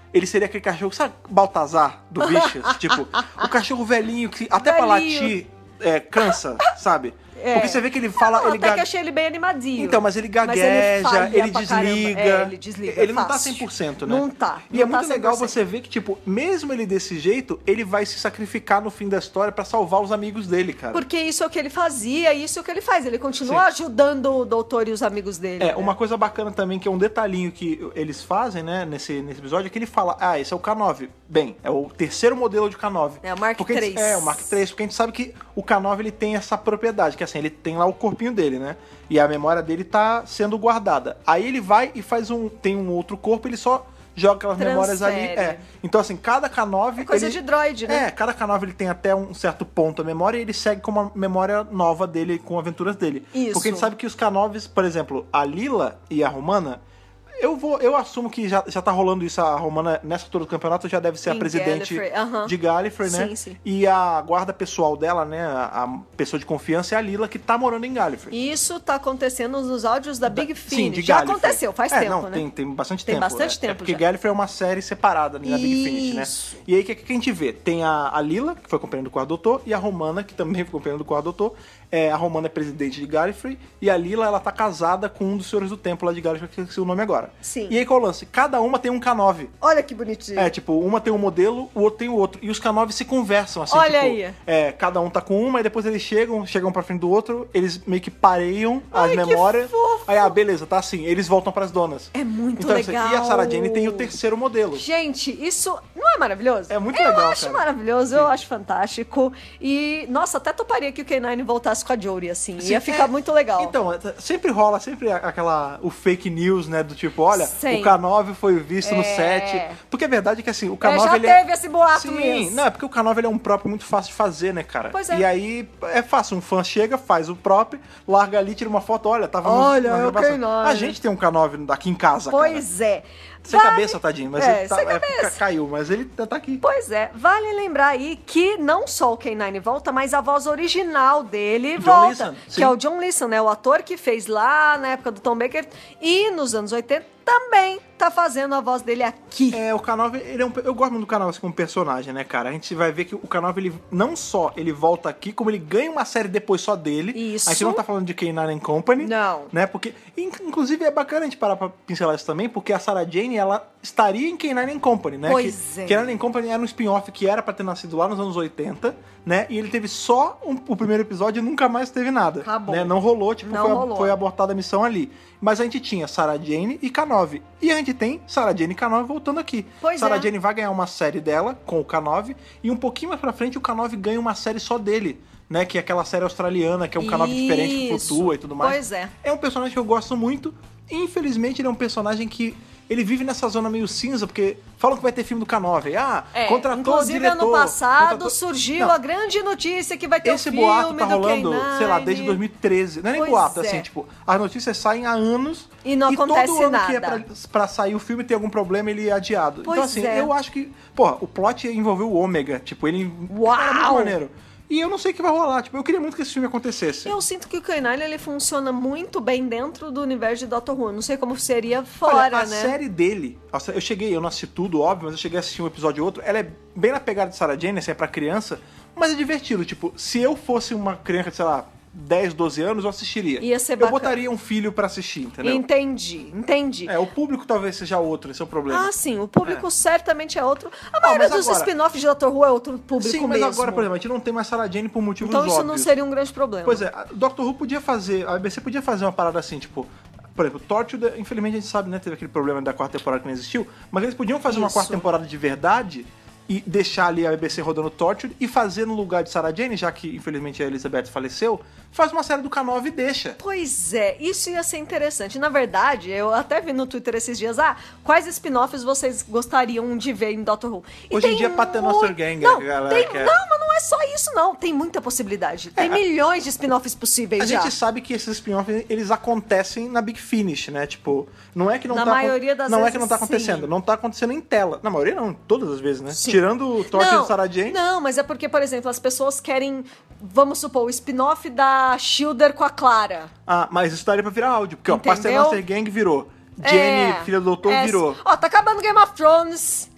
ele seria aquele cachorro, sabe, Baltazar, do Vicious? Tipo, o cachorro velhinho que até Velhinho. pra latir é, cansa, sabe? É. Porque você vê que ele fala... Não, ele até gague... que achei ele bem animadinho. Então, mas ele gagueja, ele falha ele, pra desliga, caramba. É, ele desliga ele não tá fácil. cem por cento, né? Não tá. E não é tá muito legal cem por cento. você ver que, tipo, mesmo ele desse jeito, ele vai se sacrificar no fim da história pra salvar os amigos dele, cara. Porque isso é o que ele fazia, isso é o que ele faz. Ele continua Sim. ajudando o doutor e os amigos dele. É, né? uma coisa bacana também, que é um detalhinho que eles fazem, né, nesse, nesse episódio, é que ele fala, ah, esse é o K nove. Bem, é o terceiro modelo de K nove. É o Mark porque a gente- três. É, o Mark três, porque a gente sabe que o K nove ele tem essa propriedade, que assim, ele tem lá o corpinho dele, né? E a memória dele tá sendo guardada. Aí ele vai e faz um... tem um outro corpo, ele só joga aquelas Transfere. memórias ali. É. Então, assim, cada K nove... É coisa ele- de droid, né? É, cada K nove ele tem até um certo ponto a memória e ele segue com uma memória nova dele, com aventuras dele. Isso. Porque a gente sabe que os K nove, por exemplo, a Lila e a Romana, eu vou, eu assumo que já, já tá rolando isso, a Romana, nessa altura do campeonato, já deve ser a Em presidente Gallifrey, aham. de Gallifrey, né? Sim, sim. E a guarda pessoal dela, né, a, a pessoa de confiança é a Lila, que tá morando em Gallifrey. Isso tá acontecendo nos áudios da Big Sim, Finish. de Já Gallifrey. aconteceu, faz é, tempo, não, né? Tem, tem bastante Tem tempo. bastante é, tempo É porque já. Gallifrey é uma série separada né, da Big Finish, né? Isso. E aí, o que, que a gente vê? Tem a, a Lila, que foi companheira do Quarto Doutor, e a Romana, que também foi companheira do Quarto Doutor. É, a Romana é presidente de Gallifrey, e a Lila, ela tá casada com um dos Senhores do Templo lá de Gallifrey, que eu esqueci o nome agora. Sim. E aí, qual é o lance? Cada uma tem um K nove. Olha que bonitinho. É, tipo, uma tem um modelo, o outro tem o outro. E os K nove se conversam, assim, Olha tipo, aí. É, cada um tá com uma, e depois eles chegam, chegam pra frente do outro, eles meio que pareiam as Ai, que memórias. fofo. Aí, ah, beleza, tá assim. Eles voltam pras donas. É muito então, assim, legal. e a Sarah Jane tem o terceiro modelo. Gente, isso não é maravilhoso? É muito eu legal, Eu acho cara. maravilhoso, Sim. eu acho fantástico. E, nossa, até toparia que o K nove voltasse com a Jory, assim. Sim, Ia ficar é- muito legal. Então, é- sempre rola sempre aquela o fake news, né, do tipo, olha, Sim. o K nove foi visto no É. set. Porque a verdade é que assim, o K nove É, já ele teve é... esse boato Sim, mesmo. não, é porque o K nove ele é um próprio muito fácil de fazer, né, cara? Pois é. E aí é fácil, um fã chega, faz o próprio, larga ali, tira uma foto, olha, tava no- Olha, na é o gravação. K nove. A gente tem um K nove aqui em casa, cara. Pois é. Sem Vale- cabeça, tadinho, mas É, ele tá, sem é, cabeça. ca- caiu, mas ele tá aqui. Pois é, vale lembrar aí que não só o K nove volta, mas a voz original dele John volta. Leeson, que sim. é o John Leeson, né? O ator que fez lá na época do Tom Baker e nos anos oitenta também tá fazendo a voz dele aqui. É, o K nove, ele é um, eu gosto muito do K nove assim, como personagem, né, cara? A gente vai ver que o K nove, ele não só ele volta aqui, como ele ganha uma série depois só dele. Isso. A gente não tá falando de K nove and Company. Não. Né, porque, in- inclusive, é bacana a gente parar pra pincelar isso também, porque a Sarah Jane, ela estaria em K nove and Company, né? Pois que, é. K nove and Company era um spin-off que era pra ter nascido lá nos anos oitenta, né? E ele teve só um- o primeiro episódio e nunca mais teve nada. Acabou. Né? Não rolou, tipo, Não foi, a- rolou. foi abortada a missão ali. Mas a gente tinha Sarah Jane e K nove. E a gente tem Sarah Jane e K nove voltando aqui. Pois Sarah é. Jane vai ganhar uma série dela com o K nove. E um pouquinho mais pra frente o K nove ganha uma série só dele. Né, que é aquela série australiana, que é um K nove diferente que Isso. flutua e tudo mais. Pois é. É um personagem que eu gosto muito. Infelizmente, ele é um personagem que ele vive nessa zona meio cinza, porque falam que vai ter filme do K nove. Ah, É, contratou inclusive o diretor. ano passado contratou- surgiu Não, a grande notícia que vai ter esse o filme boato tá do rolando, K nove. sei lá, desde dois mil e treze. Não é nem Pois boato, é. assim, tipo, as notícias saem há anos E não todo acontece ano que é nada. pra, pra sair o filme tem algum problema, ele é adiado. Pois então, assim, é. eu acho que, porra, o plot envolveu o Ômega, tipo, ele Uau! era muito maneiro. E eu não sei o que vai rolar, tipo, eu queria muito que esse filme acontecesse. Eu sinto que o K nove ele funciona muito bem dentro do universo de Doctor Who. Eu não sei como seria fora, Olha, a né? série dele, eu cheguei, eu não assisti tudo, óbvio, mas eu cheguei a assistir um episódio ou outro. Ela é bem na pegada de Sarah Jane, assim, é pra criança, mas é divertido. Tipo, se eu fosse uma criança de, sei lá, dez, doze anos, eu assistiria. Ia ser eu bacana. botaria um filho pra assistir, entendeu? Entendi, entendi. É, o público talvez seja outro, esse é o problema. Ah, sim, o público É. certamente é outro. A maioria mas dos agora- spin-offs de Doctor Who é outro público Sim, mas mesmo. agora, por exemplo, a gente não tem mais Sarah Jane por motivos então isso óbvios. não seria um grande problema. Pois é, a Doctor Who podia fazer, a B B C podia fazer uma parada assim, tipo, por exemplo, Torchwood, infelizmente a gente sabe, né, teve aquele problema da quarta temporada que não existiu, mas eles podiam fazer uma Isso. quarta temporada de verdade e deixar ali a B B C rodando Torchwood e fazer no lugar de Sarah Jane, já que infelizmente a Elizabeth faleceu, faz uma série do K nove e deixa. Pois é, isso ia ser interessante. Na verdade, eu até vi no Twitter esses dias, ah, quais spin-offs vocês gostariam de ver em Doctor Who? E Hoje em tem dia, Paternoster Gang, não, a galera tem... quer. não, mas não é só isso não, tem muita possibilidade. Tem É, milhões de spin-offs possíveis A já. gente sabe que esses spin-offs, eles acontecem na Big Finish, né? Tipo, não é que não Na tá... maioria das não vezes, é que não tá acontecendo, sim. não tá acontecendo em tela. Na maioria não, todas as vezes, né? Sim. Tirando o Torchwood e Sarah Jane. Não, mas é porque, por exemplo, as pessoas querem, vamos supor, o spin-off da Shielder com a Clara. Ah, mas isso daria pra virar áudio, porque ó, Entendeu? Paternoster Gang virou. Jenny, É, filha do doutor, é, virou. Ó, tá acabando Game of Thrones.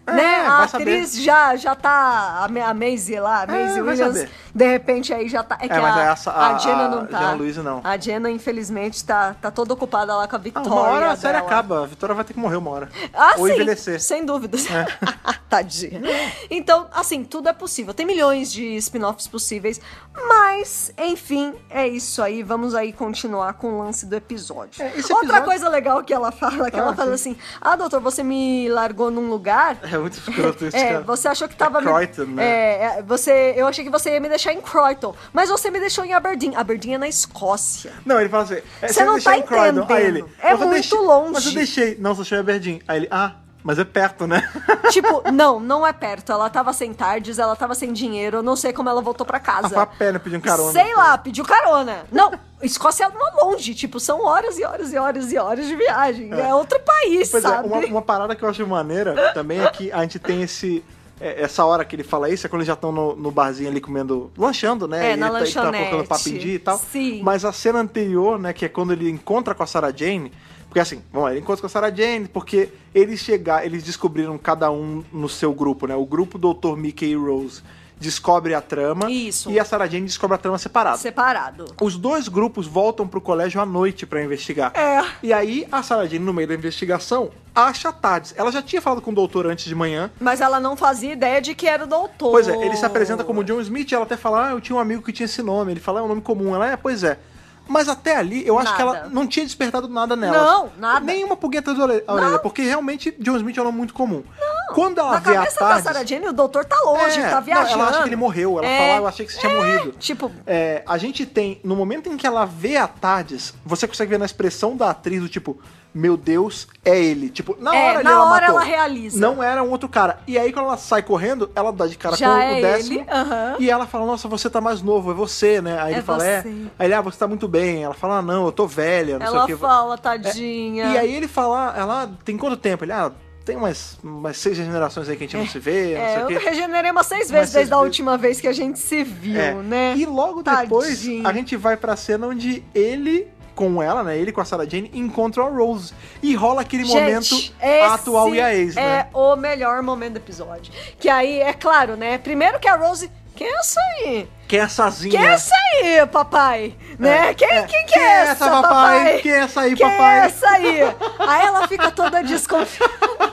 É, né? A vai atriz saber. já, já tá, a Ma- a Maisie lá, a Maisie É, vai Williams, saber. de repente aí já tá... É que É, mas a, essa- a- a Jenna a não tá. Jenna Louise não. A Jenna, infelizmente, tá, tá toda ocupada lá com a Ah, Victoria uma hora a série dela. acaba. A Vitória vai ter que morrer uma hora. Ah, Ou sim, envelhecer. sem dúvidas. Tadinha. Então, assim, tudo é possível. Tem milhões de spin-offs possíveis, mas, enfim, é isso aí. Vamos aí continuar com o lance do episódio. É, esse Outra episódio- coisa legal que ela fala, que Ah, ela fala sim. assim, ah, doutor, você me largou num lugar... É muito escroto isso, É, cara. você achou que tava... É Croydon, me... né? É, é, você... eu achei que você ia me deixar em Croydon, mas você me deixou em Aberdeen. Aberdeen é na Escócia. Não, ele fala assim... É, Você não deixou tá em Croydon. Aí ele, entendendo. É "Mas eu muito deixei- longe." Mas eu deixei. Não, só deixei em Aberdeen. Aí ele, ah, mas é perto, né? Tipo, não, não é perto. Ela tava sem tardes, ela tava sem dinheiro, eu não sei como ela voltou pra Ah, casa. foi a pena pedir um carona. Sei lá, pediu carona. Não, Escócia é uma longe, tipo, são horas e horas e horas e horas de viagem. É, outro país, Pois sabe? é, uma, uma parada que eu acho maneira também é que a gente tem esse... é, Essa hora que ele fala isso é quando eles já estão no, no barzinho ali comendo, lanchando, né? É, e na ele tá, ele tá lanchonete. colocando papo em dia e tal. Sim. Mas a cena anterior, né, que é quando ele encontra com a Sarah Jane, porque assim, vamos lá, ele encontra com a Sarah Jane porque eles chegaram, eles descobriram cada um no seu grupo, né? O grupo doutor Mickey e Rose descobre a trama. Isso. E a Sarah Jane descobre a trama separada. Separado. Os dois grupos voltam pro colégio à noite pra investigar. É. E aí, a Sarah Jane, no meio da investigação, acha a Tardes. Ela já tinha falado com o doutor antes de manhã. Mas ela não fazia ideia de que era o doutor. Pois é, ele se apresenta como John Smith e ela até fala, ah, eu tinha um amigo que tinha esse nome. Ele fala, é um nome comum. Ela, é, pois é. Mas até ali, eu acho Nada. que ela não tinha despertado nada nela. Não, nada. Nenhuma pulguinha atrás da orelha, a orelha, porque realmente John Smith é um nome muito comum. Quando ela Na vê a cabeça da Tardes... Sarah Jane, o doutor tá longe, É, tá não, viajando. ela acha que ele morreu. Ela É. fala, eu achei que você tinha morrido. Tipo, É, a gente tem, no momento em que ela vê a Tardes, você consegue ver na expressão da atriz do tipo, meu Deus, é ele. Tipo, na É, hora ali na ela hora matou. ela realiza. Não era um outro cara. E aí quando ela sai correndo, ela dá de cara Já com é o décimo. ele, aham. E ela fala, nossa, você tá mais novo, é você, né? Aí É ele fala, é. você. Aí ele, ah, você tá muito bem. Ela fala, ah, não, eu tô velha, não sei ela o que. fala, tadinha. E aí ele fala, ela tem quanto tempo? Ele, ah, tem umas, umas seis gerações aí que a gente não se vê, não É, sei eu o quê. regenerei umas seis Umas vezes seis desde a vezes. última vez que a gente se viu, É. né? E logo depois, Tadinho. a gente vai pra cena onde ele, com ela, né? Ele com a Sarah Jane, encontram a Rose. E rola aquele momento Gente, esse atual e a ex, é né? o melhor momento do episódio. Que aí, é claro, né? Primeiro que a Rose... Quem é essa aí? Quem é essazinha? Quem é essa aí, papai? Né? Quem, é. quem que é essa, papai? Quem é essa aí, Quem papai? é essa aí? Aí ela fica toda desconfiada.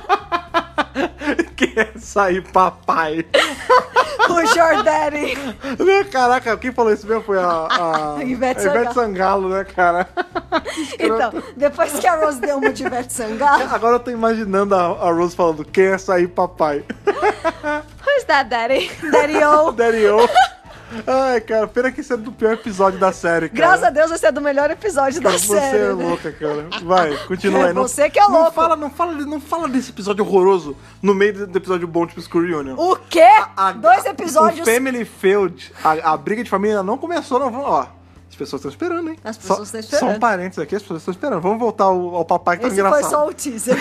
Quem é essa aí, papai? O Jordani. Caraca, quem falou isso mesmo foi a, a Ivete a Ivete Sangalo, né, cara? Então, depois que a Rose deu uma de Ivete Sangalo... Agora eu tô imaginando a, a Rose falando, quem é essa aí, papai? Who's that, daddy? Daddy-o. Daddy-o. Ai, cara, pena que isso é do pior episódio da série, cara. Graças a Deus, esse é do melhor episódio da Cara, você série. é né? louca, cara. Vai, continua É aí. Não- você que é não louco. Fala, não, fala, não fala desse episódio horroroso no meio do do episódio bom, tipo School Reunion. O quê? A- Dois episódios. O Family Feud, a, a briga de família não começou, não. Vamos, ó. As pessoas estão esperando, hein? As pessoas Só- estão esperando. São parentes aqui, as pessoas estão esperando. Vamos voltar ao, ao papai que tá Esse engraçado. foi só o teaser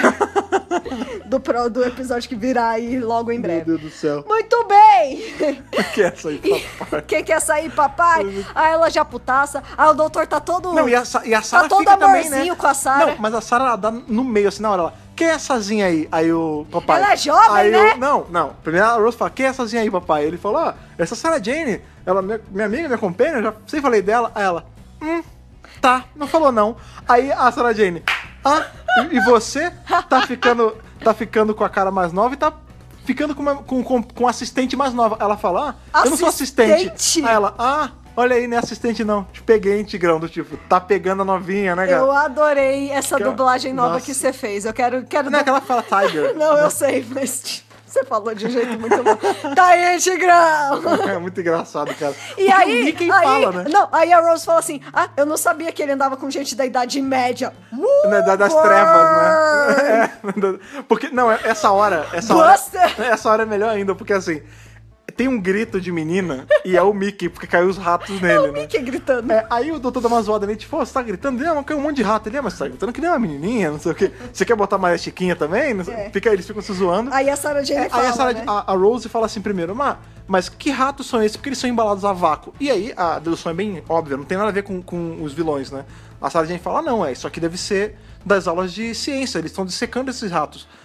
do, pro, do episódio que virá aí logo em Meu breve. Deus do céu. Muito bem! Que é essa aí, papai? Quem quer sair, papai? Aí ela já putaça. Aí o doutor tá todo. Não, e a, Sa- e a Sarah Tá todo fica também, amorzinho né? com a Sarah. Não, mas a Sarah ela dá no meio, assim, na hora. Ela, quem é essazinha aí? Aí o papai... Ela é jovem, aí né? o- não, não. Primeiro a Rose fala, quem é essazinha aí, papai? Ele falou, ah, essa Sarah Jane, ela, minha, minha amiga, minha companheira, já sempre falei dela. Aí ela, hum, tá, não falou não. Aí a Sarah Jane, ah, e, e você tá ficando, tá ficando com a cara mais nova e tá ficando com, uma, com, com, com assistente mais nova. Ela fala, ah, eu não sou assistente. Assistente? Aí ela, ah... Olha aí, não é assistente não. Te peguei, hein, Tigrão, do tipo, tá pegando a novinha, né, cara? Eu adorei essa Cara, dublagem nova nossa. que você fez. Eu quero. quero Não é que ela fala Tiger. Não, eu sei, mas você falou de um jeito muito bom. Tá aí, Tigrão! É muito engraçado, cara. E Porque aí, o Mickey aí, fala, né? não, aí a Rose fala assim, ah, eu não sabia que ele andava com gente da idade média. Uh, Na idade das burn! trevas, né? É, porque, não, é- essa hora, essa hora, Buster! essa hora é melhor ainda, porque assim, tem um grito de menina e é o Mickey, porque caiu os ratos nele, É o né? Mickey gritando. É, aí o doutor dá uma zoada nele, tipo, "Ô, você tá gritando? Ele, ah, mas caiu um monte de rato. Ele, ah, mas você tá gritando que nem uma menininha, não sei o quê. Você quer botar mais chiquinha também? Não sei- É. Fica, eles ficam se zoando. Aí a Sarah Jane É, fala, aí a, Sarah- né? a- a Rose fala assim primeiro, mas, mas que ratos são esses? Porque eles são embalados a vácuo. E aí a dedução é bem óbvia, não tem nada a ver com, com os vilões, né? A Sarah Jane fala, não, é, isso aqui deve ser das aulas de ciência, eles estão dissecando esses ratos.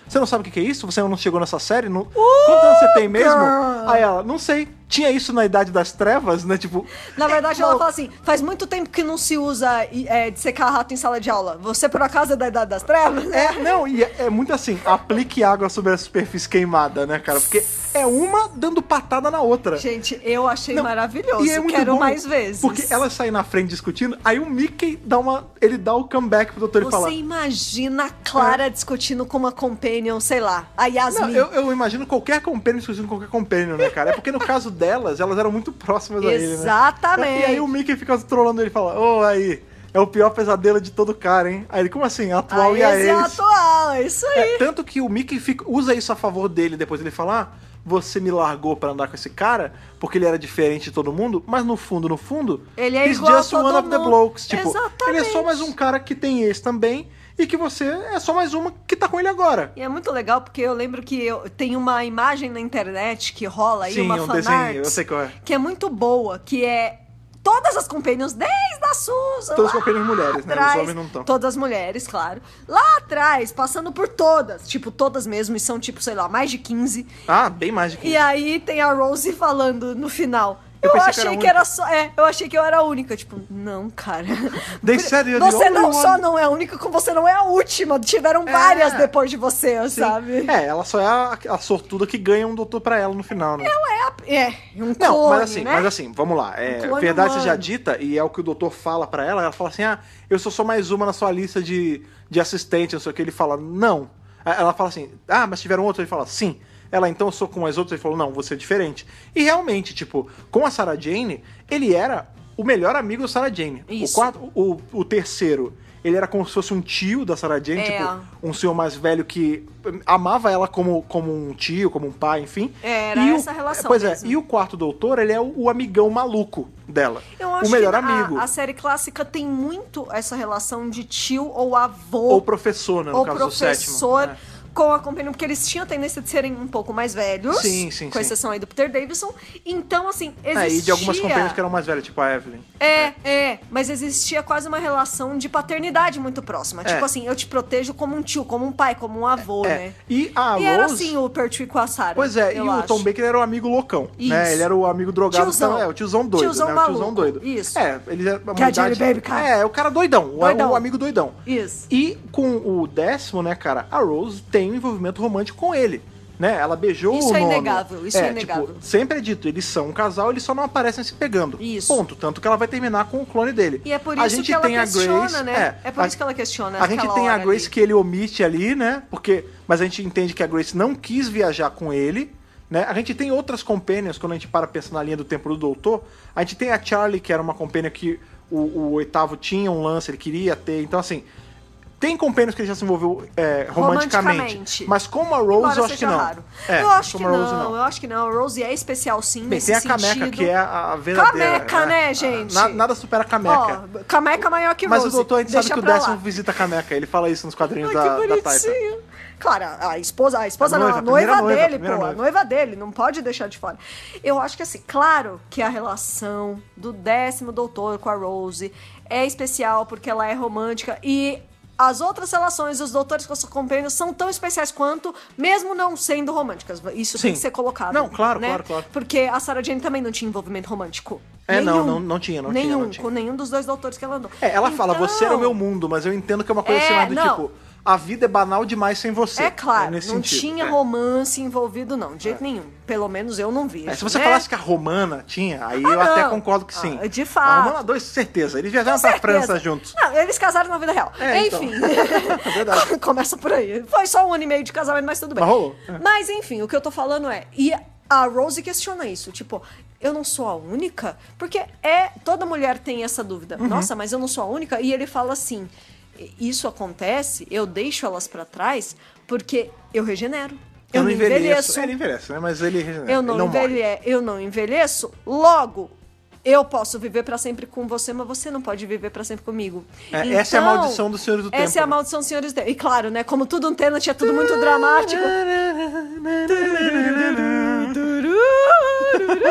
você não sabe o que que é isso? Você não chegou nessa série? Não... Quantos anos você tem mesmo? Aí ela, não sei. Tinha isso na Idade das Trevas, né? Tipo... Na verdade, ela fala assim, faz muito tempo que não se usa é, de secar rato em sala de aula. Você, por acaso, é da Idade das Trevas? É, não, e é, é muito assim, aplique água sobre a superfície queimada, né, cara? Porque é uma dando patada na outra. Gente, eu achei Não, maravilhoso. e é muito Quero bom, mais vezes. Porque elas saem na frente discutindo, aí o Mickey dá uma. Ele dá o comeback pro doutor e Você fala. imagina a Clara É. discutindo com uma companion, sei lá, a Yasmin. Não, eu, eu imagino qualquer companion discutindo com qualquer companion, né, cara? É porque no caso delas, elas eram muito próximas a ele, né? Exatamente. E aí o Mickey fica trolando ele e fala: Ô, aí, é o pior pesadelo de todo cara, hein? Aí ele, como assim? Atual a e a ex é ex. atual, é isso aí. É, tanto que o Mickey fica- usa isso a favor dele depois. Ele fala: ah, você me largou pra andar com esse cara porque ele era diferente de todo mundo, mas no fundo, no fundo, Ele é he's igual just a todo one of the mundo. blokes. Tipo, Exatamente. ele é só mais um cara que tem esse também e que você é só mais uma que tá com ele agora. E é muito legal porque eu lembro que eu, tem uma imagem na internet que rola aí, Sim, uma um fanart, desenho, eu sei qual é. que é muito boa, que é todas as companions, desde a Susan, Todas as lá companions mulheres, né? Os atrás, homens não estão. Todas as mulheres, claro. Lá atrás, passando por todas, tipo, todas mesmo, e são tipo, sei lá, mais de quinze. Ah, bem mais de que E aí tem a Rose falando no final. Eu Eu, pensei que achei era que a era, única. só. É, eu achei que eu era a única. Tipo, não, cara. They said you're the Você only não one. só não é a única, como você não é a última. Tiveram É. várias depois de você, Sim. sabe? É, ela só é a, a sortuda que ganha um doutor pra ela no final, né? Ela é, a, é um Não, clone, mas assim, né? mas assim, vamos lá. É, Um clone verdade humano. seja dita, e é o que o doutor fala pra ela, ela fala assim, ah, eu sou só mais uma na sua lista de, de assistentes, não sei o que. Ele fala, não. Ela fala assim, ah, mas tiveram outros? Ele fala, sim. Ela, então eu sou com as outras? Ele falou, não, você é diferente. E realmente, tipo, com a Sarah Jane, ele era o melhor amigo da Sarah Jane. Isso. O, quarto, o, o terceiro, ele era como se fosse um tio da Sarah Jane, É. tipo, um senhor mais velho que amava ela como, como um tio, como um pai, enfim. Era E o- essa relação Pois mesmo. é, e o quarto doutor, ele é o, o amigão maluco dela. Eu acho o melhor que amigo. A, a série clássica tem muito essa relação de tio ou avô. Ou professor, né, no ou caso professor. do sétimo. É. Com a companhia, porque eles tinham a tendência de serem um pouco mais velhos. Sim, sim, Com sim. exceção aí do Peter Davison. Então, assim, existia... É, e de algumas companhias que eram mais velhas, tipo a Evelyn. É, é, mas existia quase uma relação de paternidade muito próxima. É. Tipo assim, eu te protejo como um tio, como um pai, como um avô, É. né? E a E Rose... era assim o Pertwee com a Sarah. Pois é, e eu o acho. Tom Baker era o amigo loucão, Isso. né? Ele era o amigo drogado, Tiozão. então, é, o tiozão doido, Tiozão né? O maluco. tiozão doido. Isso. É, ele é uma Que é a idade- Jelly Baby, cara. É, o cara doidão, o- Doidão. O, amigo doidão. Isso. E com o décimo, né, cara, a Rose tem um envolvimento romântico com ele. Né? Ela beijou Isso o é nono. inegável, isso é inegável. Tipo, sempre é dito, eles são um casal, eles só não aparecem se pegando. Isso. Ponto. Tanto que ela vai terminar com o clone dele. E é por a isso gente que ela tem questiona, a Grace, né? É, por a- isso que ela questiona A gente aquela tem a hora Grace ali. que ele omite ali, né? Porque, mas a gente entende que a Grace não quis viajar com ele, né? A gente tem outras companions, quando a gente para pensar na linha do tempo do doutor. A gente tem a Charlie, que era uma companion que o, o oitavo tinha um lance, ele queria ter. Então, assim, tem companions que ele já se envolveu é, romanticamente, Romanticamente. Mas como a Rose, Embora eu acho que seja não. raro. É, eu acho que como a Rose, não, eu acho que não. A Rose é especial sim, Bem, nesse tem a sentido. Cameca, que é a a verdadeira. Cameca, né, gente? Na- nada supera a Cameca. Ó, Cameca maior que Mas Rose. o doutor, a gente Deixa sabe que o pra décimo lá. visita a Cameca. Ele fala isso nos quadrinhos Ai, da, que da Titan. bonitinho. Claro, a esposa, a esposa A não, noiva, a a noiva primeira noiva, a dele, primeira pô, a noiva. noiva dele, não pode deixar de fora. Eu acho que assim, claro que a relação do décimo doutor com a Rose é especial porque ela é romântica e as outras relações dos doutores com os companheiros são tão especiais quanto, mesmo não sendo românticas. Isso Sim. tem que ser colocado. Não, claro, né? claro, claro. Porque a Sarah Jane também não tinha envolvimento romântico. É, não, Nenhum. não- não tinha, não tinha, nenhum, não tinha. com nenhum dos dois doutores que ela andou. É, ela fala, Então, você era o meu mundo, mas eu entendo que é uma coisa É, assim, mais do não. tipo, a vida é banal demais sem você. É claro, nesse não sentido, tinha é. romance envolvido, não, de jeito nenhum. Pelo menos eu não vi. É, se você né? falasse que a Romana tinha, aí Ah, eu até não. concordo que sim. Ah, de A fato. Romana dois, certeza. Eles viajaram Com pra certeza. França juntos. Não, eles casaram na vida real. É, então. Enfim. É verdade. Começa por aí. Foi só um ano e meio de casamento, mas tudo bem. Mas rolou. É. Mas enfim, o que eu tô falando é. E a Rose questiona isso. Tipo, eu não sou a única? Porque é. Toda mulher tem essa dúvida. Uhum. Nossa, mas eu não sou a única? E ele fala assim: isso acontece, eu deixo elas pra trás porque eu regenero. Eu, não envelheço. Ele envelhece, né? Mas ele regenera. Eu não, ele não morre. envelhe... eu não envelheço, logo eu posso viver pra sempre com você, mas você não pode viver pra sempre comigo. É, essa é a maldição dos Senhores do Tempo, Essa é a né? maldição dos Senhores do Tempo. E claro, né, como tudo no Tenet é tudo muito dramático.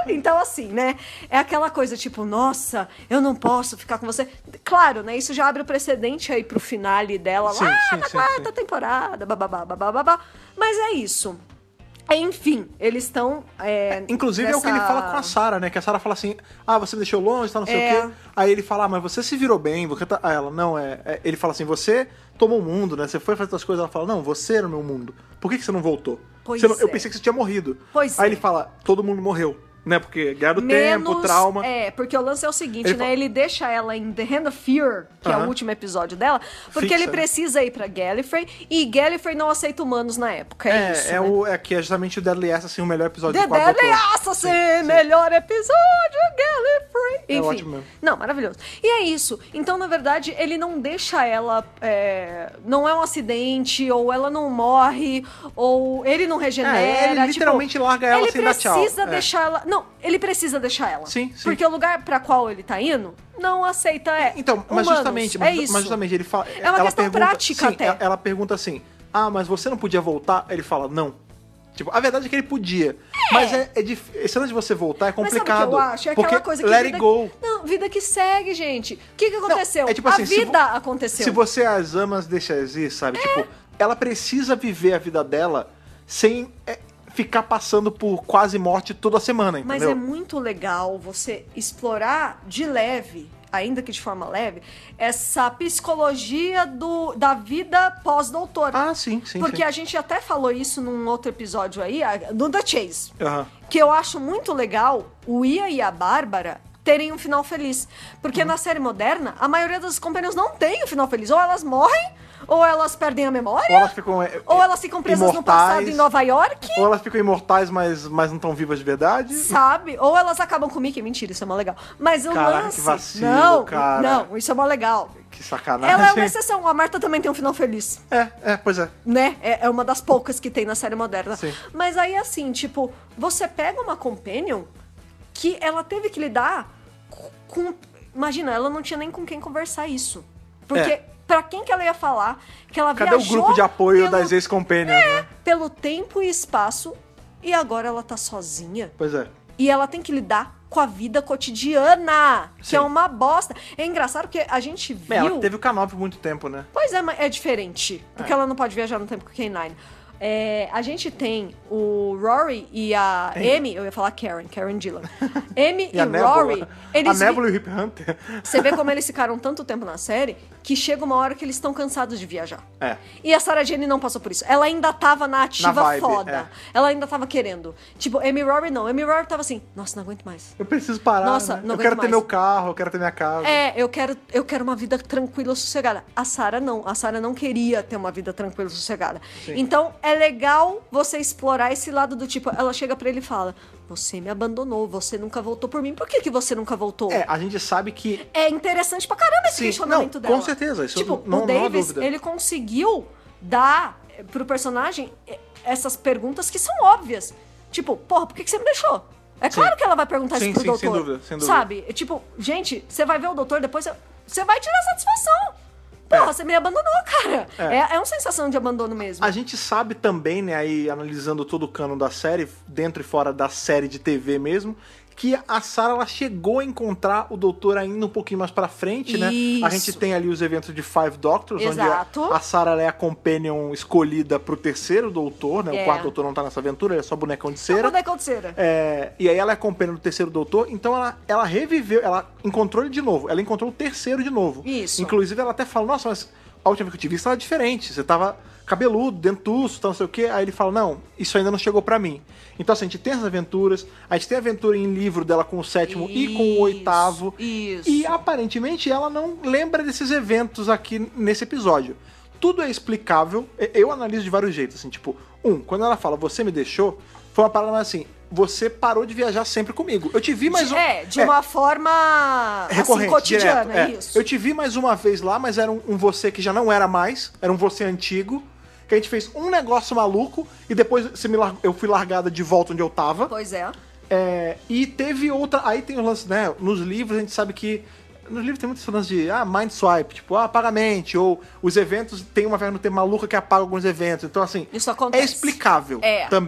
Então, assim, né? É aquela coisa tipo, nossa, eu não posso ficar com você. Claro, né? Isso já abre o precedente aí pro finale dela Sim, lá sim, na sim, quarta sim. temporada, bababá, bababá. Mas é isso. Enfim, eles estão. É, Inclusive é o que ele nessa- fala com a Sarah, né? Que a Sarah fala assim, ah, você me deixou longe, tá não sei É. o quê. Aí ele fala, ah, mas você se virou bem, você tá... Aí ela, não, é... é- Ele fala assim, você tomou o mundo, né? Você foi fazer outras coisas. Ela fala, não, você era o meu mundo. Por que, que você não voltou? Pois Você não- Eu é. pensei que você tinha morrido. Pois Aí é. ele fala, todo mundo morreu, né? Porque guerra do Menos, tempo, trauma. É, porque o lance é o seguinte, Ele né? fala- Ele deixa ela em The Hand of Fear, que é Aham. o último episódio dela, porque Fixa, ele né? precisa ir pra Gallifrey e Gallifrey não aceita humanos na época. É, É, isso. é, né? o, é que é justamente o Deadly Assassin, o melhor episódio The do quadro Deadly doutor. Assassin, Sim, sim. melhor episódio, Gallifrey. É Enfim. ótimo mesmo. Não, maravilhoso. E é isso. Então, na verdade, ele não deixa ela. é, Não é um acidente, ou ela não morre, ou ele não regenera. É, ele tipo, literalmente larga ela ele sem dar tchau. precisa É. deixar ela. Não, ele precisa deixar ela. Sim, sim. Porque o lugar pra qual ele tá indo não aceita. É, Então, mas humanos. justamente, é mas, isso. mas justamente ele fala. É uma ela questão pergunta, prática sim, até. ela- Ela pergunta assim: ah, mas você não podia voltar? Ele fala, não. Tipo, a verdade é que ele podia. Mas é, é difícil. Esse lance de você voltar é Mas sabe o complicado. que eu acho? É aquela porque coisa que let vida... it go. Não, vida que segue, gente. O que, que aconteceu? Não, é tipo a assim, se vida vo- aconteceu. Se você as amas, deixa exir, sabe? Tipo, ela precisa viver a vida dela sem é, ficar passando por quase morte toda semana, Mas entendeu? é muito legal você explorar de leve, ainda que de forma leve, essa psicologia do, da vida pós-doutor. Ah, sim, sim. Porque sim. a gente até falou isso num outro episódio aí, a- do The Chase. Aham. Que eu acho muito legal o Ian e a Bárbara terem um final feliz. Porque Uhum. na série moderna, a maioria das companhias não tem um final feliz. Ou elas morrem, ou elas perdem a memória, Ou elas ficam. é, ou elas ficam presas no passado imortais. em Nova York. Ou elas ficam imortais, mas, mas não estão vivas de verdade. Sabe? Ou elas acabam com o Mickey. Mentira, isso é mó legal. Mas o Caraca, lance... que vacilo, não, cara. não, isso é mó legal. Que sacanagem. Ela é uma exceção. A Marta também tem um final feliz. É, é, pois é. Né? É, é uma das poucas que tem na série moderna. Sim. Mas aí, assim, tipo, você pega uma companion que ela teve que lidar com... Imagina, ela não tinha nem com quem conversar isso. Porque... É. Pra quem que ela ia falar que ela Cadê viajou o grupo de apoio pelo, das ex-companions, né? pelo tempo e espaço e agora ela tá sozinha? Pois é. E ela tem que lidar com a vida cotidiana, que Sim. é uma bosta. É engraçado porque a gente viu... Bem, ela teve o K nove por muito tempo, né? Pois é, mas é diferente, porque É. ela não pode viajar no tempo com o K nove. É, a gente tem o Rory e a Amy, eu ia falar Karen, Karen Gillan. Amy e, E a Nebula. Rory, eles a vi- Nebula e o Rip Hunter. Você vê como eles ficaram tanto tempo na série que chega uma hora que eles estão cansados de viajar. É. E a Sarah Jane não passou por isso. Ela ainda tava na ativa Na vibe, foda. é. Ela ainda tava querendo. Tipo, Amy Rory não. Amy Rory tava assim, nossa, não aguento mais. Eu preciso parar. Nossa, né? não Eu quero aguento ter mais. meu carro, eu quero ter minha casa. É, eu quero, eu quero uma vida tranquila, sossegada. A Sarah não. A Sarah não queria ter uma vida tranquila, sossegada. Sim. Então, é legal você explorar esse lado do tipo... Ela chega pra ele e fala, você me abandonou, você nunca voltou por mim. Por que, que você nunca voltou? É, a gente sabe que. É interessante pra caramba esse Sim, questionamento não, dela. com certeza, isso tipo, não- o não há Davis, dúvida. ele conseguiu dar eh, pro personagem eh, essas perguntas que são óbvias. Tipo, porra, por que, que você me deixou? É Sim. claro que ela vai perguntar Sim, isso pro sim, doutor. sem dúvida, sem dúvida. Sabe? É tipo, gente, você vai ver o doutor, depois você- você vai tirar satisfação. Porra, É. você me abandonou, cara. É. É, é uma sensação de abandono mesmo. A gente sabe também, né, aí analisando todo o cano da série, dentro e fora da série de T V mesmo, que a Sarah ela chegou a encontrar o doutor ainda um pouquinho mais pra frente, né? A Isso. gente tem ali os eventos de Five Doctors, Exato. onde a, a Sarah ela é a companion escolhida pro terceiro doutor, né? É. O quarto doutor não tá nessa aventura, ele é só bonecão de Não cera. pode acontecer. É, e aí ela é companion do terceiro doutor, então ela, ela reviveu, ela encontrou ele de novo, ela encontrou o terceiro de novo. Isso. Inclusive ela até fala, nossa, mas a última vez que eu te vi, você tava diferente, você tava cabeludo, dentuço, tal, não sei o quê. Aí ele fala, não, isso ainda não chegou pra mim. Então assim, a gente tem essas aventuras, a gente tem a aventura em livro dela com o sétimo e com o Isso, oitavo. isso. E aparentemente ela não lembra desses eventos aqui nesse episódio. Tudo é explicável, eu analiso de vários jeitos, assim, tipo, um, quando ela fala, você me deixou, foi uma parada mais assim, você parou de viajar sempre comigo. Eu te vi mais um... É, de uma forma assim, recorrente, cotidiana, direto, é. isso. Eu te vi mais uma vez lá, mas era um, um você que já não era mais, era um você antigo, que a gente fez um negócio maluco e depois você me lar... eu fui largada de volta onde eu tava. Pois é. É, e teve outra. Aí tem o lance, né? Nos livros a gente sabe que. Nos livros tem muitos lances de ah, mind swipe, tipo, ah, apaga a mente, ou os eventos tem uma verba no tempo maluca que apaga alguns eventos. Então, assim, Isso acontece. é explicável É. também.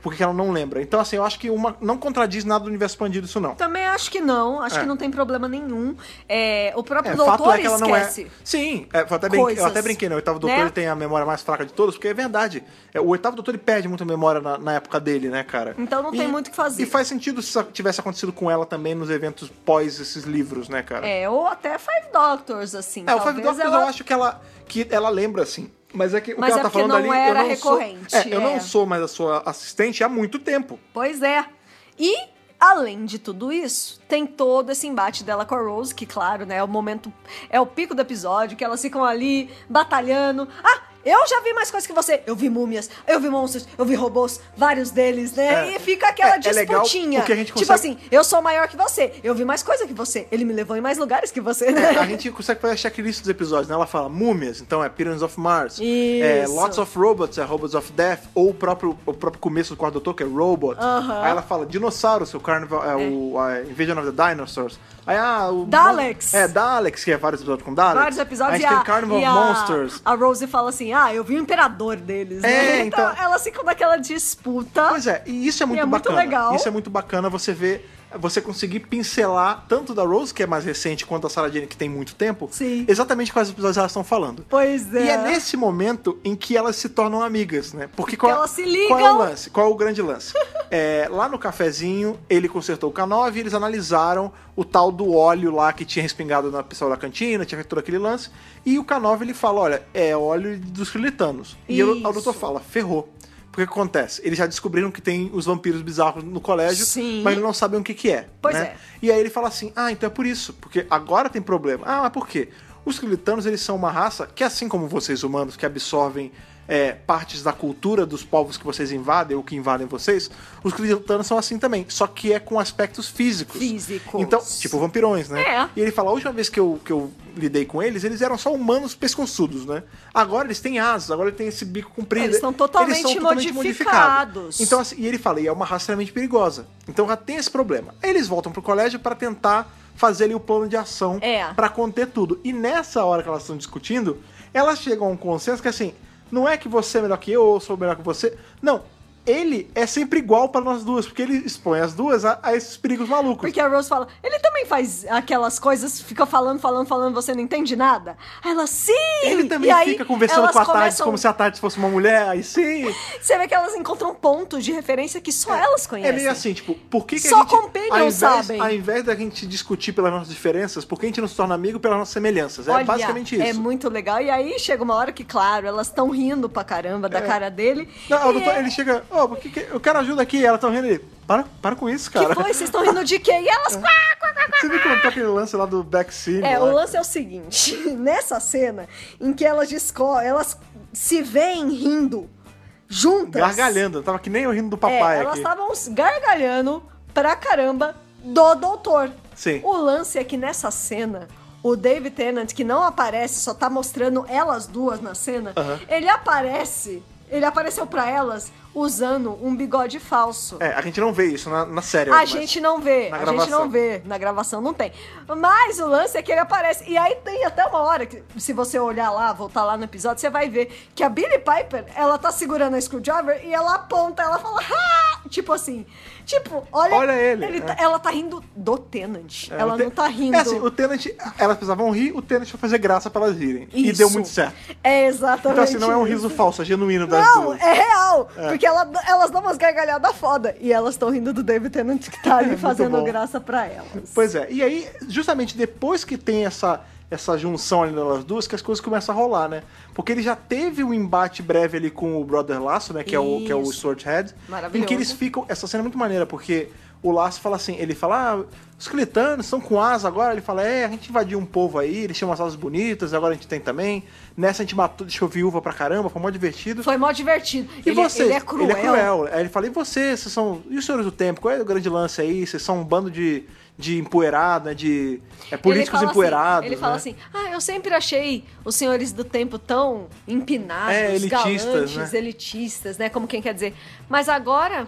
porque ela não lembra. Então, assim, eu acho que uma não contradiz nada do universo expandido isso não. Também acho que não, acho É. que não tem problema nenhum. É, o próprio É, doutor fato é que ela não é. esquece. Sim, é, eu, até brinquei, eu coisas, até brinquei, né? O oitavo doutor né? ele tem a memória mais fraca de todos, porque é verdade. É, o oitavo doutor ele perde muita memória na, na época dele, né, cara? Então não tem muito o que fazer. E faz sentido se isso tivesse acontecido com ela também nos eventos pós esses livros, né, cara? É, ou até Five Doctors, assim. É, o talvez Five Doctors ela... eu acho que ela, que ela lembra, assim. Mas é que o Mas que ela é tá porque falando não ali, era eu não recorrente, sou. É, eu é. não sou mais a sua assistente há muito tempo. Pois é. E, além de tudo isso, tem todo esse embate dela com a Rose, que, claro, né, é o momento, é o pico do episódio, que elas ficam ali batalhando. Ah, eu já vi mais coisas que você. Eu vi múmias, eu vi monstros, eu vi robôs, vários deles, né? É. E fica aquela É- é legal disputinha. porque a gente Tipo consegue- assim, eu sou maior que você, eu vi mais coisa que você, ele me levou em mais lugares que você, né? A gente consegue fazer a checklist dos episódios, né? Ela fala múmias, então é Pyramids of Mars. Isso. É, Lots of Robots, é Robots of Death. Ou o próprio, o próprio começo do quarto doutor, que é Robot. Aham. Aí ela fala dinossauros, o Carnival, é, o a Invasion of the Dinosaurs. Aí, ah, o... Daleks. É, Daleks, que é vários episódios com Daleks. Vários episódios Aí e a gente a, tem Carnival e of a, Monsters. a Rose fala assim, ah, eu vi o imperador deles, né? É, então, então- elas ficam naquela disputa. Pois é, e isso é muito é muito bacana. legal. Isso é muito bacana você ver, você conseguir pincelar tanto da Rose, que é mais recente, quanto da Sarah Jane, que tem muito tempo. Sim. Exatamente quais episódios elas estão falando. Pois é. E é nesse momento em que elas se tornam amigas, né? Porque qual, elas se qual é o ligam. lance? Qual é o grande lance? É, lá no cafezinho, ele consertou o K nove e eles analisaram o tal do óleo lá que tinha respingado na pessoa da cantina, tinha feito todo aquele lance. E o K nove ele fala, olha, é óleo dos trilitanos. E o, o doutor fala, ferrou. Porque o que acontece? Eles já descobriram que tem os vampiros bizarros no colégio, Sim. mas eles não sabem o que que é. Pois né? é. E aí ele fala assim, ah, então é por isso, porque agora tem problema. Ah, mas por quê? Os Krillitanos, eles são uma raça que, assim como vocês humanos, que absorvem é, partes da cultura dos povos que vocês invadem ou que invadem vocês, os Krillitanos são assim também, só que é com aspectos físicos. Físicos. Então, tipo vampirões, né? É. E ele fala, a última vez que eu, que eu lidei com eles, eles eram só humanos pescoçudos, né? Agora eles têm asas, agora eles têm esse bico comprido. Eles estão totalmente Eles são totalmente modificados. modificados. Então, assim, e ele fala, e é uma raça extremamente perigosa. Então já tem esse problema. Aí eles voltam pro colégio para tentar fazer ali o plano de ação É. pra conter tudo. E nessa hora que elas estão discutindo, elas chegam a um consenso que assim, não é que você é melhor que eu ou eu sou melhor que você. Não. Ele é sempre igual para nós duas, porque ele expõe as duas a, a esses perigos malucos. Porque a Rose fala, ele também faz aquelas coisas, fica falando, falando, falando, você não entende nada? Aí ela, sim! Ele também E aí, fica conversando elas com a Tardes começam- como se a Tardes fosse uma mulher, aí sim. Você vê que elas encontram pontos de referência que só elas É conhecem. meio assim, tipo, por que, que Só a gente. companions ao invés, sabem. Ao invés da gente discutir pelas nossas diferenças, por que a gente não se torna amigo pelas nossas semelhanças? É Olha, basicamente isso. é muito legal. E aí chega uma hora que, claro, elas estão rindo pra caramba da cara dele. Não, o E doutor, é- ele chega, ó, por que que- eu quero ajuda aqui, elas estão rindo ele. Para, para com isso, cara. Que foi? Vocês estão rindo de quê? E elas... quá, quá, quá, quá. Você me contou aquele lance lá do backseat. É, lá. o lance é o seguinte. Nessa cena em que elas descobrem, elas se veem rindo juntas. Gargalhando, eu tava que nem eu rindo do É, papai elas aqui. estavam gargalhando pra caramba do doutor. Sim. O lance é que nessa cena, o David Tennant, que não aparece, só tá mostrando elas duas na cena, Aham. ele aparece, ele apareceu pra elas usando um bigode falso. É, a gente não vê isso na, na série. A mas- gente não vê, na a gente gravação. não vê, na gravação não tem. Mas o lance é que ele aparece. E aí tem até uma hora que, se você olhar lá, voltar lá no episódio, você vai ver que a Billie Piper, ela tá segurando a screwdriver e ela aponta, ela fala, ah! Tipo assim, tipo, olha, Olha ele, tá- é. ela tá rindo do Tenant. É, ela o Te- não tá rindo. É assim, o Tenant, elas precisavam rir, o Tenant foi fazer graça pra elas rirem. E Isso. deu muito certo. É exatamente. Então assim, não é um isso. riso falso, é genuíno das Não, duas. é real. Porque ela- elas dão umas gargalhadas foda. E elas estão rindo do David Tennant que tá ali É muito fazendo bom. graça pra elas. Pois é, e aí, justamente depois que tem essa, essa junção ali das duas, que as coisas começam a rolar, né? Porque ele já teve um embate breve ali com o Brother Lasso, né? Que é o, que é o Isso. Swordhead. Maravilhoso. Em que eles ficam. Essa cena é muito maneira, porque o Lasso fala assim: ele fala, ah, os Clitanos estão com asa agora. Ele fala, é, a gente invadiu um povo aí, eles tinham umas asas bonitas, agora a gente tem também. Nessa a gente matou, deixou viúva pra caramba, foi mó divertido. Foi mó divertido. E ele, vocês? ele é cruel. Ele é cruel. Aí ele fala, e vocês? Vocês são. E os senhores do tempo? Qual é o grande lance aí? Vocês são um bando de, de empoeirado, né? De é, políticos ele fala empoeirados. Assim, ele fala né? assim, ah, eu sempre achei os senhores do tempo tão empinados, É, elitistas, galantes, né? elitistas, né? Como quem quer dizer. Mas agora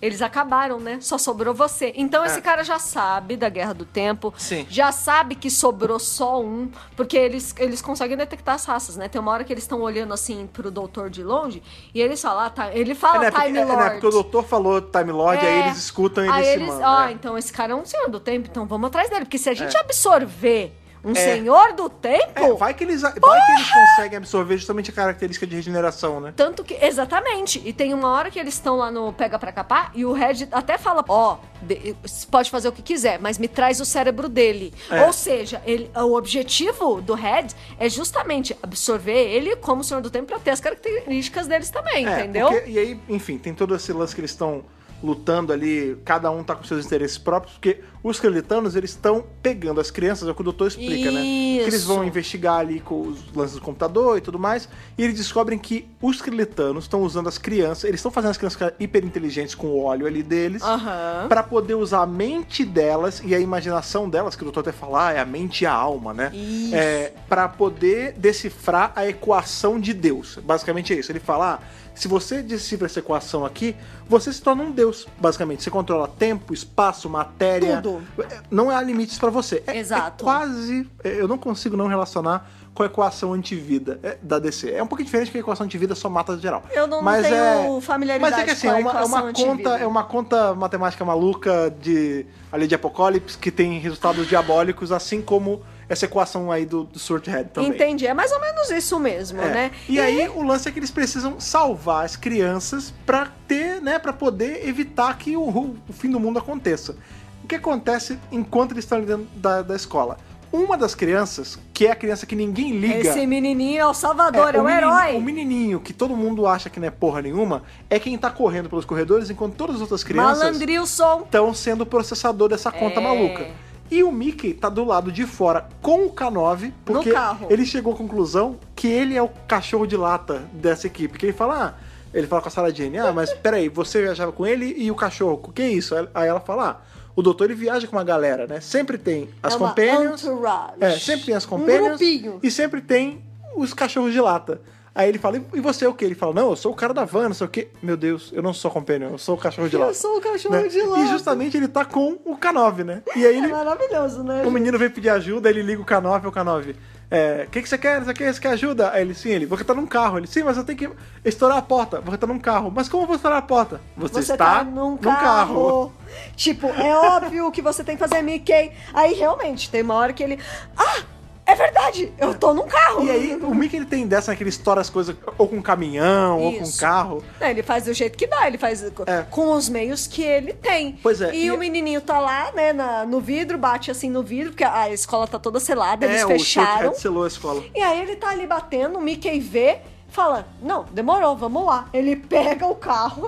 eles acabaram, né? Só sobrou você. Então esse É. cara já sabe da Guerra do Tempo. Sim. Já sabe que sobrou só um, porque eles, eles conseguem detectar as raças, né? Tem uma hora que eles estão olhando assim pro doutor de longe e eles falam, ah, tá, ele fala É, né, porque, Time é, Lord. né, porque o doutor falou Time Lord, É. aí eles escutam e Aí eles se eles, mandam. ó, é. então esse cara é um senhor do tempo, então vamos atrás dele, porque se a gente É. absorver um É. senhor do tempo, É, vai que, eles, vai que eles conseguem absorver justamente a característica de regeneração, né? tanto que, exatamente, e tem uma hora que eles estão lá no Pega Pra Capar e o Red até fala, ó, de- pode fazer o que quiser, mas me traz o cérebro dele. É. Ou seja, ele, o objetivo do Red é justamente absorver ele como senhor do tempo pra ter as características deles também, É, entendeu? porque- e aí, enfim, tem todo esse lance que eles estão lutando ali, cada um tá com seus interesses próprios, porque os Skeletanos, eles estão pegando as crianças, é o que o doutor explica, né? Que eles Isso. vão investigar ali com os lances do computador e tudo mais, e eles descobrem que os Skeletanos estão usando as crianças, eles estão fazendo as crianças ficar hiperinteligentes com o óleo ali deles, Aham. pra poder usar a mente delas e a imaginação delas, que o doutor até fala, ah, é a mente e a alma, né? Isso. É, para poder decifrar a equação de Deus. Basicamente é isso. Ele fala, ah, se você decifra essa equação aqui, você se torna um Deus, basicamente. Você controla tempo, espaço, matéria. Tudo. Não há limites pra você. É, Exato. é quase... Eu não consigo não relacionar com a equação antivida é, da D C. É um pouquinho diferente, porque a equação antivida só mata geral. Eu não, Mas não tenho é... familiaridade Mas é que assim, com a é uma, é equação uma antivida. conta, é uma conta matemática maluca de, ali de Apocalipse que tem resultados diabólicos, assim como essa equação aí do, do Sword Head também. Entendi, é mais ou menos isso mesmo, É. né? E aí o lance é que eles precisam salvar as crianças pra ter, né, para poder evitar que o, o fim do mundo aconteça. O que acontece enquanto eles estão ali dentro da, da escola? Uma das crianças, que é a criança que ninguém liga... Esse menininho é o salvador, é, o, menino- herói. O menininho, que todo mundo acha que não é porra nenhuma, é quem tá correndo pelos corredores, enquanto todas as outras crianças Malandrilson. estão sendo o processador dessa conta É. maluca. E o Mickey tá do lado de fora com o K nove, porque No carro. ele chegou à conclusão que ele é o cachorro de lata dessa equipe. Que ele fala, ah, ele fala com a Sarah Jane, ah, mas peraí, você viajava com ele e o cachorro, o que é isso? Aí ela fala, ah, o doutor ele viaja com uma galera, né? Sempre tem as É uma companions. entourage. É, sempre tem as Um companions. grupinho. E sempre tem os cachorros de lata. Aí ele fala, e você é o quê? Ele fala, não, eu sou o cara da van, não sei o quê. Meu Deus, eu não sou companion, eu sou o cachorro de lata. Eu sou o cachorro né? de lata. E justamente ele tá com o K nove, né? E aí É ele, maravilhoso, né? o menino vem pedir ajuda, ele liga o K nove, o K nove. É, o que, que você quer? Você quer? Você quer ajuda? Aí ele, sim, ele, você tá num carro. Ele, sim, mas eu tenho que estourar a porta. Você tá num carro. Mas como eu vou estourar a porta? Você, Você está tá num carro. Tipo, é óbvio que você tem que fazer Mickey. Aí realmente, tem uma hora que ele. Ah! É verdade! Eu tô num carro! E aí, o Mickey ele tem dessa, né, que ele estoura as coisas ou com um caminhão, ou com um Isso. carro. Não, ele faz do jeito que dá, ele faz co- É. com os meios que ele tem. Pois é, E, e- o menininho tá lá, né, na- no vidro, bate assim no vidro, porque a escola tá toda selada, eles é, fecharam. o Sword Head selou a escola. E aí ele tá ali batendo, o Mickey vê, fala, não, demorou, vamos lá. Ele pega o carro,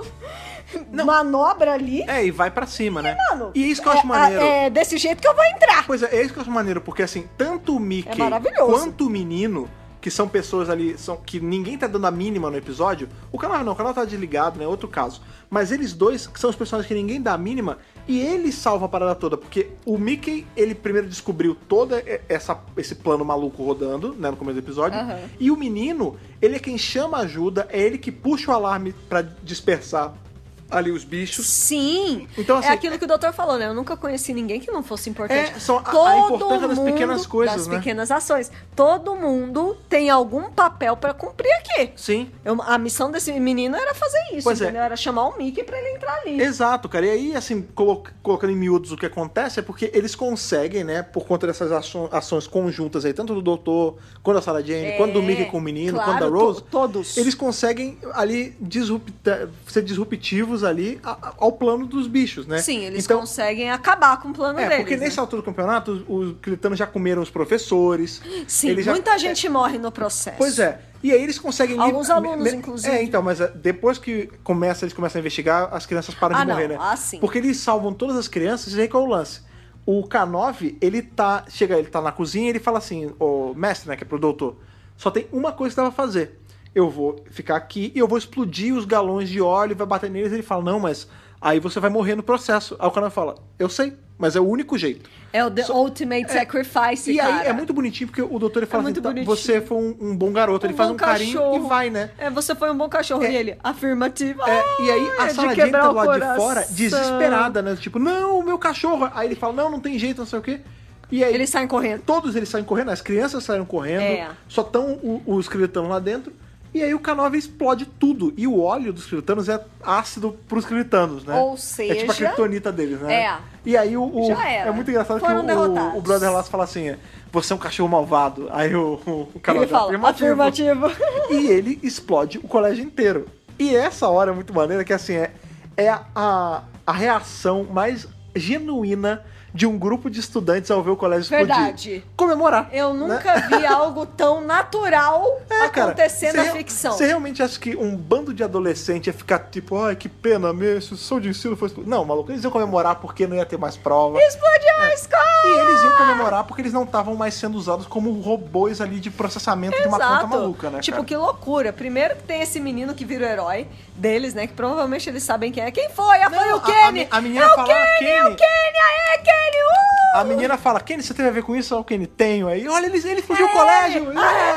manobra ali. É, e vai pra cima, né? Mano, e isso que eu acho é, maneiro. É desse jeito que eu vou entrar. Pois é, é isso que eu acho maneiro, porque assim, tanto o Mickey É maravilhoso. quanto o menino, que são pessoas ali, são, que ninguém tá dando a mínima no episódio, o canal não, o canal tá desligado, né? Outro caso. Mas eles dois, que são os personagens que ninguém dá a mínima, e ele salva a parada toda, porque o Mickey, ele primeiro descobriu todo essa, esse plano maluco rodando, né, no começo do episódio, Aham. e o menino, ele é quem chama ajuda, é ele que puxa o alarme pra dispersar ali os bichos. Sim. Então, assim, é aquilo que o doutor falou, né? Eu nunca conheci ninguém que não fosse importante. É, são a- a Todo importância das mundo- pequenas coisas, das né? pequenas ações. Todo mundo tem algum papel pra cumprir aqui. Sim. Eu- a missão desse menino era fazer isso, Pois é. entendeu? Era chamar o Mickey pra ele entrar ali. Exato, cara. E aí, assim, colo- colocando em miúdos o que acontece é porque eles conseguem, né, por conta dessas aço- ações conjuntas aí, tanto do doutor, quanto da Sarah Jane, É, quanto do Mickey com o menino, claro, quanto da Rose, to- todos. eles conseguem ali disrupta- ser disruptivos ali a- a- ao plano dos bichos, né? Sim, eles então, conseguem acabar com o plano É, deles. porque né? nessa altura do campeonato, os, os Critanos já comeram os professores. Sim, eles já- muita gente morre no processo. Pois é. E aí eles conseguem... Alguns alunos, me- inclusive. É, então, mas é, depois que começa, eles começam a investigar, as crianças param Ah, de não. morrer, né? Ah, sim. Porque eles salvam todas as crianças, e aí qual é o lance? O K nove, ele tá... Chega, ele tá na cozinha e ele fala assim, o mestre, né, que é pro doutor, só tem uma coisa que dá pra fazer. Eu vou ficar aqui e eu vou explodir os galões de óleo e vai bater neles. Ele fala, não, mas aí você vai morrer no processo. Aí o K nove fala, eu sei. mas é o único jeito. É o The Só- Ultimate Sacrifice, E cara. aí é muito bonitinho, porque o doutor ele fala muito assim, tá, bonitinho. você foi um, um bom garoto, Um ele faz bom um carinho cachorro. e vai, né? É, você foi um bom cachorro. É. E ele, afirmativo. É, e aí a Ah, de Sarah Jane quebrar tá o lá de coração. fora, desesperada, né? Tipo, não, o meu cachorro. Aí ele fala, não, não tem jeito, não sei o quê. E aí Eles saem correndo. todos eles saem correndo, as crianças saem correndo, É. só estão os escriletanos lá dentro. E aí o K nove explode tudo. E o óleo dos escriletanos é ácido pros escriletanos, né? Ou É tipo a seja- criptonita deles, né? É. E aí o, o- Já era. é muito engraçado Foram que o, derrotados. o Brother Lasso fala assim, é, você é um cachorro malvado. Aí o, o, o K nove Ele fala, afirmativo. E ele explode o colégio inteiro. E essa hora é muito maneira, que assim, é, é a, a reação mais genuína de um grupo de estudantes ao ver o colégio explodir. Verdade. Comemorar. Eu né? nunca vi algo tão natural É, cara, acontecer você na real- ficção. Você realmente acha que um bando de adolescente ia ficar tipo, ai, que pena mesmo, se o som de ensino fosse... Não, maluco, eles iam comemorar porque não ia ter mais prova. Explodiu a escola! E eles iam comemorar porque eles não estavam mais sendo usados como robôs ali de processamento de uma conta maluca, né, Tipo, cara? que loucura. Primeiro que tem esse menino que vira o herói deles, né? Que provavelmente eles sabem quem é. Quem foi? Ah, foi Não, o a- Kenny! a, a menina é o fala, Kenny, ah, Kenny. é o Kenny! Aê, Kenny! Uh! A menina fala, Kenny, você teve a ver com isso? É o Kenny, tenho. Aí, olha, ele, ele fugiu É, o colégio.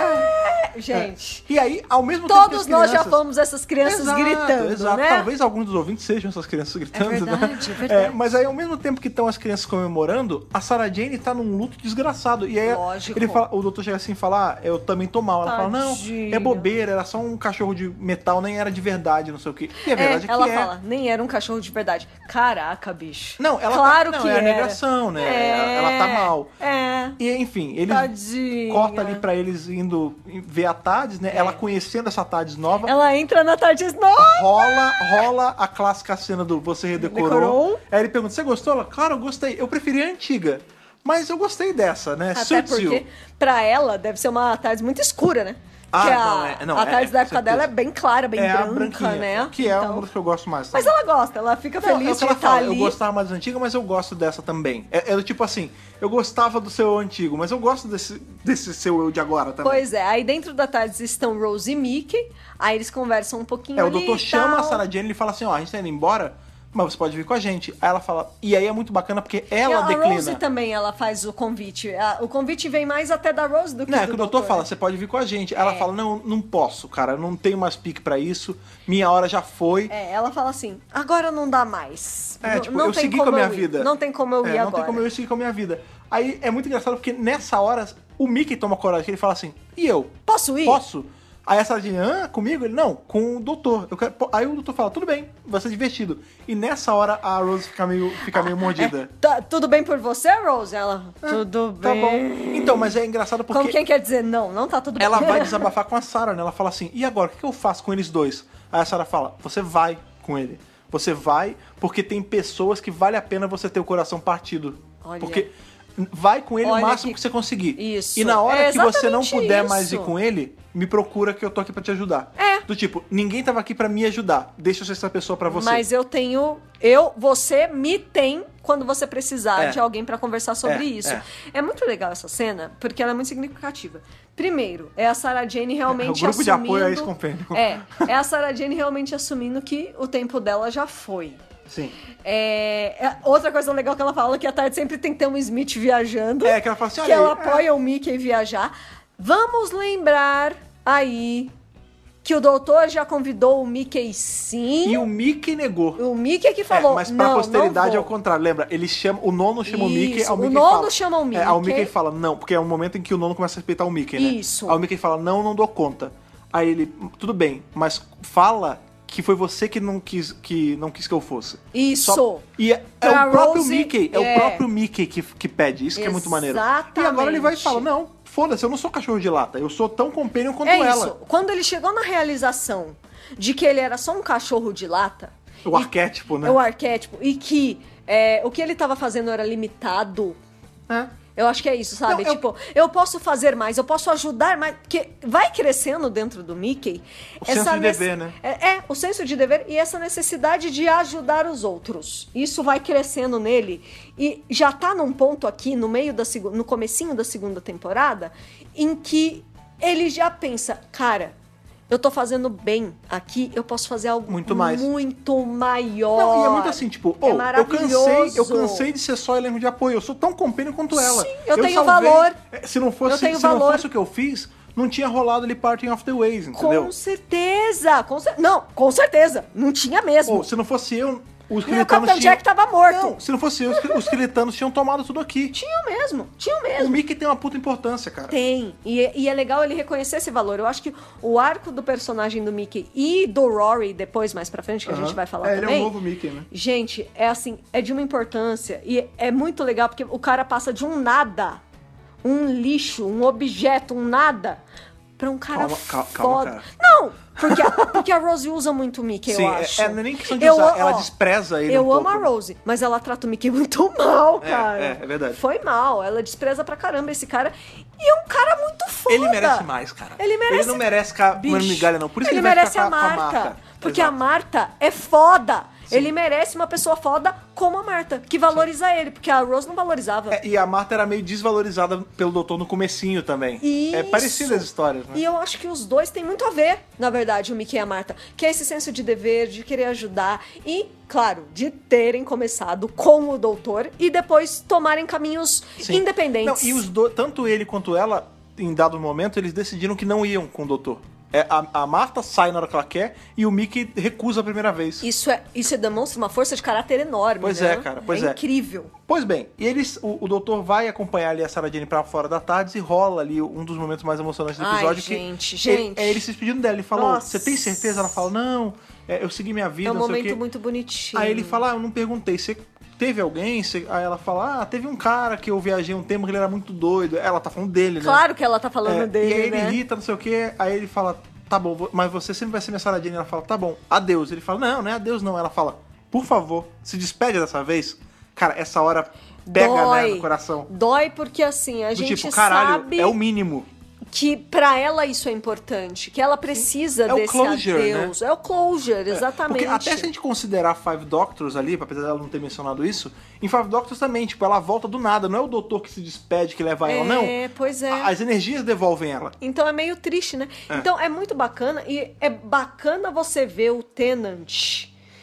é. Gente, E aí, ao mesmo tempo que todos as nós já crianças- fomos essas crianças Exato, gritando, exato. né? Talvez alguns dos ouvintes sejam essas crianças gritando, É verdade, né? é verdade. mas aí, ao mesmo tempo que estão as crianças comemorando, a Sarah Jane tá num luto desgraçado. E aí, Lógico. ele fala, o doutor chega assim e fala, ah, eu também tô mal. Ela fala, não, Tadinha. é bobeira, era só um cachorro de metal, nem era de verdade, não sei o quê. E a É, verdade é, ela que é. fala, nem era um cachorro de verdade. Caraca, bicho. Não, ela claro tá, não, que é a era. negação, né? É, Ela tá mal. É. E enfim, eles Tadinha. corta ali pra eles indo ver a Tades, né? Ela conhecendo essa Tades nova. Ela entra na tarde nova. Rola, rola a clássica cena do você redecorou. Decorou. Aí ele pergunta, você gostou? Ela, claro, eu gostei. Eu preferi a antiga. Mas eu gostei dessa, né? Até Suits porque, you. pra ela, deve ser uma tarde muito escura, né? Ah, Porque não, a, é- não, a é- tarde é, da época com dela é certeza. bem clara, bem É a branca, branquinha, né? que é Então- uma das que eu gosto mais. Mas também. ela gosta, ela fica Não, é feliz o de que ela estar fala, ali. eu gostava mais da antiga, mas eu gosto dessa também. É, é do tipo assim, eu gostava do seu antigo, mas eu gosto desse, desse seu eu de agora também. Pois é, aí dentro da tarde estão Rose e Mickey, aí eles conversam um pouquinho É, o ali doutor e chama tal. a Sarah Jane e fala assim, ó, a gente tá indo embora, mas você pode vir com a gente. Aí ela fala, e aí é muito bacana porque ela E a declina. Rose também, ela faz o convite. A- O convite vem mais até da Rose do que Não, é do que o doutor fala, você pode vir com a gente. Ela É. fala, não, não posso, cara, eu não tenho mais pique pra isso, minha hora já foi. É, ela fala assim, agora não dá mais. É, N- tipo, não eu tem segui como com a minha eu ir. vida. Não tem como eu É, ir não agora. tem como eu seguir com a minha vida. Aí é muito engraçado porque nessa hora o Mickey toma coragem, que ele fala assim, e eu? Posso ir? Posso? Aí a Sarah Jane, ah, comigo? Ele, não, com o doutor. Eu quero... Pô, aí o doutor fala, tudo bem, vai ser divertido. E nessa hora a Rose fica meio, fica meio mordida. Tá, tudo bem por você, Rose? Ela, tudo Tá bem. bom. Então, mas é engraçado porque... Como quem quer dizer não, não tá tudo bem. Ela vai desabafar com a Sarah, né? Ela fala assim, e agora, o que eu faço com eles dois? Aí a Sarah fala, você vai com ele. Você vai porque tem pessoas que vale a pena você ter o coração partido. Olha. Porque vai com ele Olha o máximo que- que... você conseguir. Isso. E na hora É que você não exatamente puder isso. mais ir com ele, me procura que eu tô aqui pra te ajudar. É. Do tipo, ninguém tava aqui pra me ajudar. Deixa eu ser essa pessoa pra você. Mas eu tenho. Eu, você me tem quando você precisar É. de alguém pra conversar sobre É, isso. é. É. muito legal essa cena, porque ela é muito significativa. Primeiro, é a Sarah Jane realmente É o grupo de assumindo. apoio a ex-companion. É, é a Sarah Jane realmente assumindo que o tempo dela já foi. Sim. É, é- outra coisa legal que ela fala é que a tarde sempre tem que ter um Smith viajando. É, que ela fala assim, que olha ela aí, apoia o Mickey em viajar. Vamos lembrar aí que o doutor já convidou o Mickey sim. E o Mickey negou. O Mickey que falou, É, mas pra não, posteridade não é o vou. contrário. Lembra? Ele chama, o nono chama o Mickey, Isso, aí o o Mickey nono fala, chama o É, aí o Mickey. Mickey fala, não, porque é o momento em que o nono começa a respeitar o Mickey, né? Isso. Aí o Mickey fala, não, não dou conta. Aí ele, tudo bem, mas fala que foi você que não quis que, não quis que eu fosse. Isso. Só- e é, é Pra o próprio Rose, Mickey, é, é. o próprio Mickey que, que pede, isso que é muito maneiro. E agora ele vai e fala, não, foda-se, eu não sou cachorro de lata, eu sou tão companion quanto É ela. isso. Quando ele chegou na realização de que ele era só um cachorro de lata. O e- arquétipo, né? É o arquétipo. E que é, o que ele tava fazendo era limitado. É. Eu acho que é isso, sabe? Não, eu- Tipo, eu posso fazer mais, eu posso ajudar mais. Porque vai crescendo dentro do Mickey. O senso de nece- dever, né? É, é, o senso de dever e essa necessidade de ajudar os outros. Isso vai crescendo nele. E já tá num ponto aqui, no meio da segunda. No comecinho da segunda temporada, em que ele já pensa, cara. eu tô fazendo bem aqui, eu posso fazer algo Muito mais. muito maior. Não, e é muito assim, tipo, oh, é eu cansei, eu cansei de ser só elenco de apoio, eu sou tão compênio quanto ela. Sim, eu, eu tenho salvei, valor. Se não fosse, eu tenho se valor. não fosse o que eu fiz, não tinha rolado ali Parting of the Ways, entendeu? Com certeza, com cer... não, com certeza, não tinha mesmo. Oh, se não fosse eu, os Nem o Cretanos Capitão tinham... Jack tava morto. Não, se não fosse eu, os Cretanos tinham tomado tudo aqui. Tinha mesmo, tinha O mesmo. Mickey tem uma puta importância, cara. Tem, e, e é legal ele reconhecer esse valor. Eu acho que o arco do personagem do Mickey e do Rory, depois, mais pra frente, que Uhum. a gente vai falar é, também. Ele é o novo Mickey, né? Gente, é assim, é de uma importância e é muito legal porque o cara passa de um nada, um lixo, um objeto, um nada, pra um cara Calma, calma, foda. calma, cara. Não, porque, a- porque a Rose usa muito o Mickey, Sim, eu é- acho. é, não é nem questão de Eu usar, a- ela ó, despreza ele Eu um amo pouco. a Rose, mas ela trata o Mickey muito mal, É, cara. é, é verdade. Foi mal, ela despreza pra caramba esse cara. E é um cara muito foda. Ele merece mais, cara. Ele merece... Ele não merece ficar Bicho, comendo migalha, não. Por isso ele que ele vai merece ficar a com a- com Marta. a Marta. Porque Exato. a Marta é foda. Ele merece uma pessoa foda como a Marta, que valoriza ele, porque a Rose não valorizava. É, e a Marta era meio desvalorizada pelo doutor no comecinho também. Isso. É parecido as histórias, né? E eu acho que os dois têm muito a ver, na verdade, o Mickey e a Marta. Que é esse senso de dever, de querer ajudar e, claro, de terem começado com o doutor e depois tomarem caminhos Sim. independentes. Não, e os dois, tanto ele quanto ela, em dado momento, eles decidiram que não iam com o doutor. É, a, a Marta sai na hora que ela quer e o Mickey recusa a primeira vez. Isso, é, isso demonstra uma força de caráter enorme, Pois né? é, cara, pois é. é. incrível. Pois bem, e eles, o, o doutor vai acompanhar ali a Sarah Jane pra fora da tarde e rola ali um dos momentos mais emocionantes do Ai, episódio. gente, que gente. Ele, é ele se despedindo dela. Ele falou, Nossa. você tem certeza? Ela fala, não, é, eu segui minha vida, É um não sei o momento quê. muito bonitinho. Aí ele fala, ah, eu não perguntei, você teve alguém? Você... Aí ela fala, ah, teve um cara que eu viajei um tempo que ele era muito doido. Ela tá falando dele, né? Claro que ela tá falando É, dele, e aí ele né? irrita, não sei o quê, aí ele fala, tá bom, vo- mas você sempre vai ser minha Sarah Jane. Ela fala, tá bom, adeus. Ele fala, não, não é adeus não. Ela fala, por favor, se despede dessa vez. Cara, essa hora pega, Dói. né, no coração. Dói porque, assim, a Do gente tipo, caralho, sabe é o mínimo. que pra ela isso é importante, que ela precisa É o desse closure, adeus. É o closure, exatamente. Porque até se a gente considerar Five Doctors ali, apesar dela não ter mencionado isso, em Five Doctors também, tipo, ela volta do nada. Não é o doutor que se despede, que leva ela, não. É, pois é. As energias devolvem ela. Então é meio triste, né? Então é muito bacana e é bacana você ver o Tennant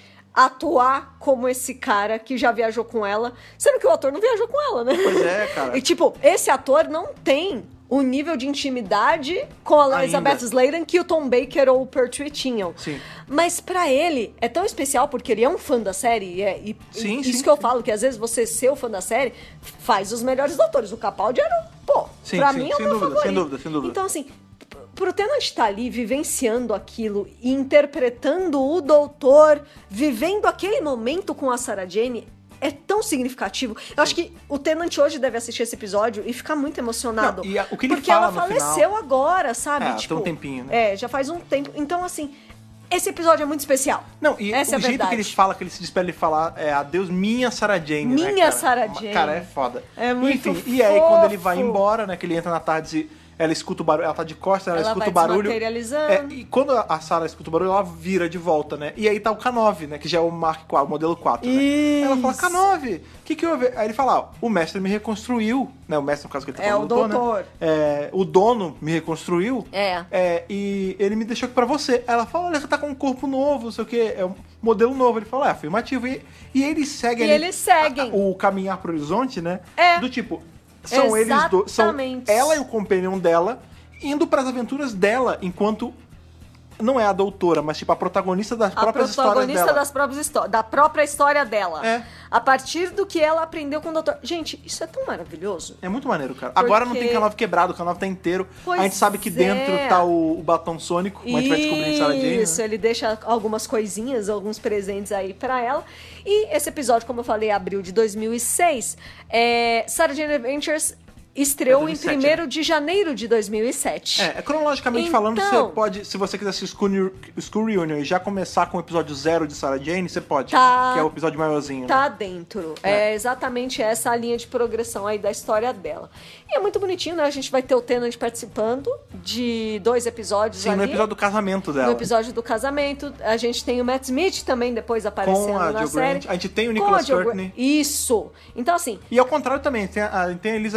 atuar como esse cara que já viajou com ela, sendo que o ator não viajou com ela, né? Pois é, cara. E tipo, esse ator não tem o nível de intimidade com a Elizabeth Ainda. Sladen que o Tom Baker ou o Pertwee tinham. Sim. Mas pra ele é tão especial porque ele é um fã da série e, é, e Sim, isso sim, que eu sim. falo, que às vezes você ser o fã da série faz os melhores doutores. O Capaldi era, um- pô, Sim, pra sim, mim é o sem meu dúvida, favorito. sem dúvida, sem dúvida. Então assim, p- pro Tennant estar ali vivenciando aquilo e interpretando o doutor, vivendo aquele momento com a Sarah Jane, é tão significativo. Eu acho que o Tennant hoje deve assistir esse episódio e ficar muito emocionado. Não, e a- o que ele porque fala ela no faleceu final- agora, sabe? É, tem tipo, um tempinho, né? É, já faz um tempo. Então, assim, esse episódio é muito especial. Não, e Essa o é a jeito verdade. que ele fala, que ele se despede, ele fala é adeus, minha Sarah Jane, né, Minha cara? Sarah Uma- Jane. Cara, é foda. É muito Enfim, e aí quando ele vai fofo. embora, né, que ele entra na tarde, ela escuta o barulho, ela tá de costas, ela, Ela escuta vai o barulho. desmaterializando. É, e quando a a Sarah escuta o barulho, ela vira de volta, né? E aí tá o K nove, né, que já é o Mark quatro, o modelo quatro, né? Aí ela fala, Isso. K nove, o que que houve? Aí ele fala, ó, o mestre me reconstruiu, né, o mestre no caso que ele tá É, falando, o doutor, doutor. né? É, o dono me reconstruiu. É. É, e ele me deixou aqui pra você. Ela fala, olha, você tá com um corpo novo, não sei o que, é um modelo novo. Ele fala, é, afirmativo. E, e eles seguem E ali eles seguem. a- a- o caminhar pro horizonte, né? É. Do tipo, são eles dois, são Exatamente. ela e o companion dela indo pras aventuras dela, enquanto não é a doutora, mas tipo a protagonista das A próprias histórias protagonista dela. das próprias histó- da própria história dela. É. A partir do que ela aprendeu com o doutor. Gente, isso é tão maravilhoso. É muito maneiro, cara. Agora não tem Porque- K nove quebrado, o K nove tá inteiro. Pois a gente sabe que é. dentro tá o, o batom sônico, como a gente vai descobrir em Sarah Jane. Isso, Né? ele deixa algumas coisinhas, alguns presentes aí pra ela. E esse episódio, como eu falei, abril de dois mil e seis. É, Sarah Jane Adventures estreou É em dois mil e sete, primeiro de janeiro de dois mil e sete. É, é, cronologicamente Então- falando, você pode, se você quiser assistir School, School Reunion e já começar com o episódio zero de Sarah Jane, você pode. Tá. Que é o episódio maiorzinho. Tá Né? dentro. É. É. exatamente essa a linha de progressão aí da história dela. E é muito bonitinho, né? A gente vai ter o Tennant participando de dois episódios Sim, ali. no episódio do casamento dela. No episódio do casamento. A gente tem o Matt Smith também depois aparecendo Com a na Jill série. Grant. A gente tem o Com Nicholas a Jill Courtney. Gra- Isso. Então, assim, E ao contrário também, tem a, tem a Elizabeth voltando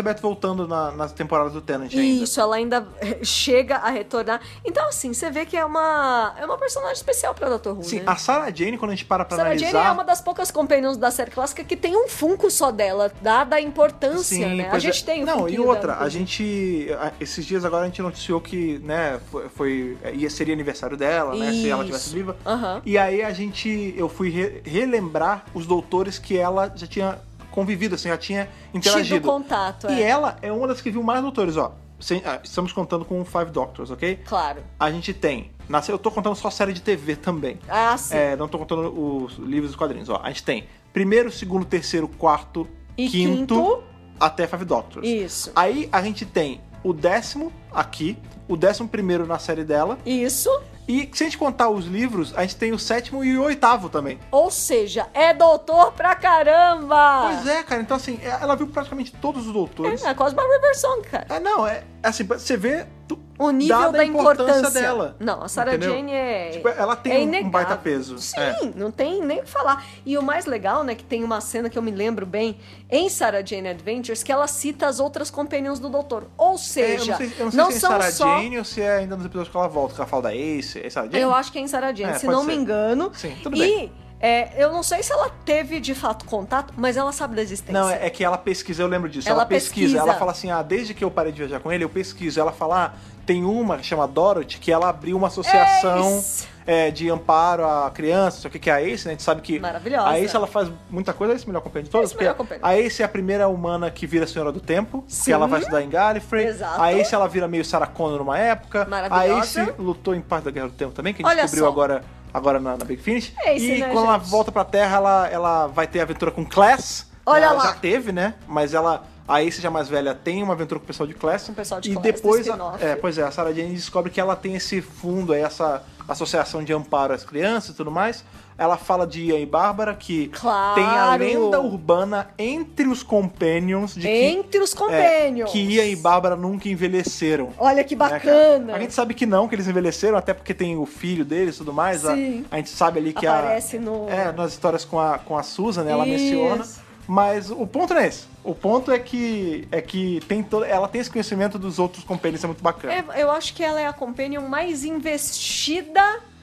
voltando na, nas temporadas do Tennant ainda. Isso, ela ainda chega a retornar. Então, assim, você vê que é uma, é uma personagem especial pra doutor Who, Sim, né? a Sarah Jane, quando a gente para pra Sarah analisar... Jane é uma das poucas companions da série clássica que tem um Funko só dela, dada a importância, Sim, né? A pois gente é. tem o Não, e funkinho outra, dela, a gente... Esses dias agora a gente noticiou que, né, foi... foi ia, seria aniversário dela, né, se ela estivesse viva. Uhum. E aí a gente... Eu fui re, relembrar os doutores que ela já tinha convivido, assim, já tinha interagido. Tido contato, E é. ela é uma das que viu mais doutores, ó. Sem, ah, estamos contando com Five Doctors, ok? Claro. A gente tem... Na, eu tô contando só série de T V também. Ah, sim. É, não tô contando os livros e os quadrinhos. Ó, a gente tem primeiro, segundo, terceiro, quarto, E quinto, quinto. até Five Doctors. Isso. Aí a gente tem o décimo aqui, o décimo primeiro na série dela. Isso. E se a gente contar os livros, a gente tem o sétimo e o oitavo também. Ou seja, é doutor pra caramba! Pois é, cara. Então, assim, ela viu praticamente todos os doutores. É, é quase uma River Song, cara. É, não, é assim, você vê tu- O nível dada da a importância importância dela. Não, a Sarah entendeu? Jane é. Tipo, ela tem é um- um inegável. baita peso. Sim, É. não tem nem o que falar. E o mais legal, né, que tem uma cena que eu me lembro bem em Sarah Jane Adventures, que ela cita as outras companions do doutor. Ou É, eu seja, não sei, eu não sei se é são Sarah só. Jane ou se é ainda nos episódios que ela volta, que ela fala da Ace. É Sarah Jane? Eu acho que é em Sarah Jane, É, se pode não me ser. engano. Sim, tudo e bem. é, eu não sei se ela teve de fato contato, mas ela sabe da existência. Não, é, é que ela pesquisa, eu lembro disso. Ela Ela, pesquisa. pesquisa. Ela fala assim, ah, desde que eu parei de viajar com ele, eu pesquiso. Ela fala, ah, tem uma que chama Dorothy, que ela abriu uma associação Ace. é, de amparo à criança, só que que é a Ace, né? A gente sabe que Maravilhosa. a Ace, ela faz muita coisa, a Ace é a melhor companhia de todas, Ace é a melhor porque companhia. a Ace é a primeira humana que vira Senhora do Tempo, Sim. que ela vai estudar em Gallifrey. Exato. A Ace, ela vira meio Sarah Connor numa época. Maravilhosa. A Ace lutou em parte da Guerra do Tempo também, que a gente Olha descobriu só. agora... Agora na, na Big Finish. Ace, e né, quando ela gente? volta pra Terra, ela, ela vai ter aventura com Class. Olha ela lá. já teve, né? Mas ela, a Ace já mais velha, tem uma aventura com o pessoal de Class. Com o pessoal de e Class, depois, do a, spin-off. é, pois é, a Sarah Jane descobre que ela tem esse fundo, aí, essa associação de amparo às crianças e tudo mais. Ela fala de Ian e Bárbara, que Claro. tem a lenda urbana entre os Companions de que, Entre os é, Companions. que Ian e Bárbara nunca envelheceram. Olha que né, cara? bacana. A gente sabe que não, que eles envelheceram, até porque tem o filho deles e tudo mais. A, Sim. a gente sabe ali que Aparece a. no- É, nas histórias com a, com a Susan, né, ela Isso. menciona. Mas o ponto não é esse. O ponto é que, é que tem todo, ela tem esse conhecimento dos outros Companions, isso é muito bacana. É, eu acho que ela é a companion mais investida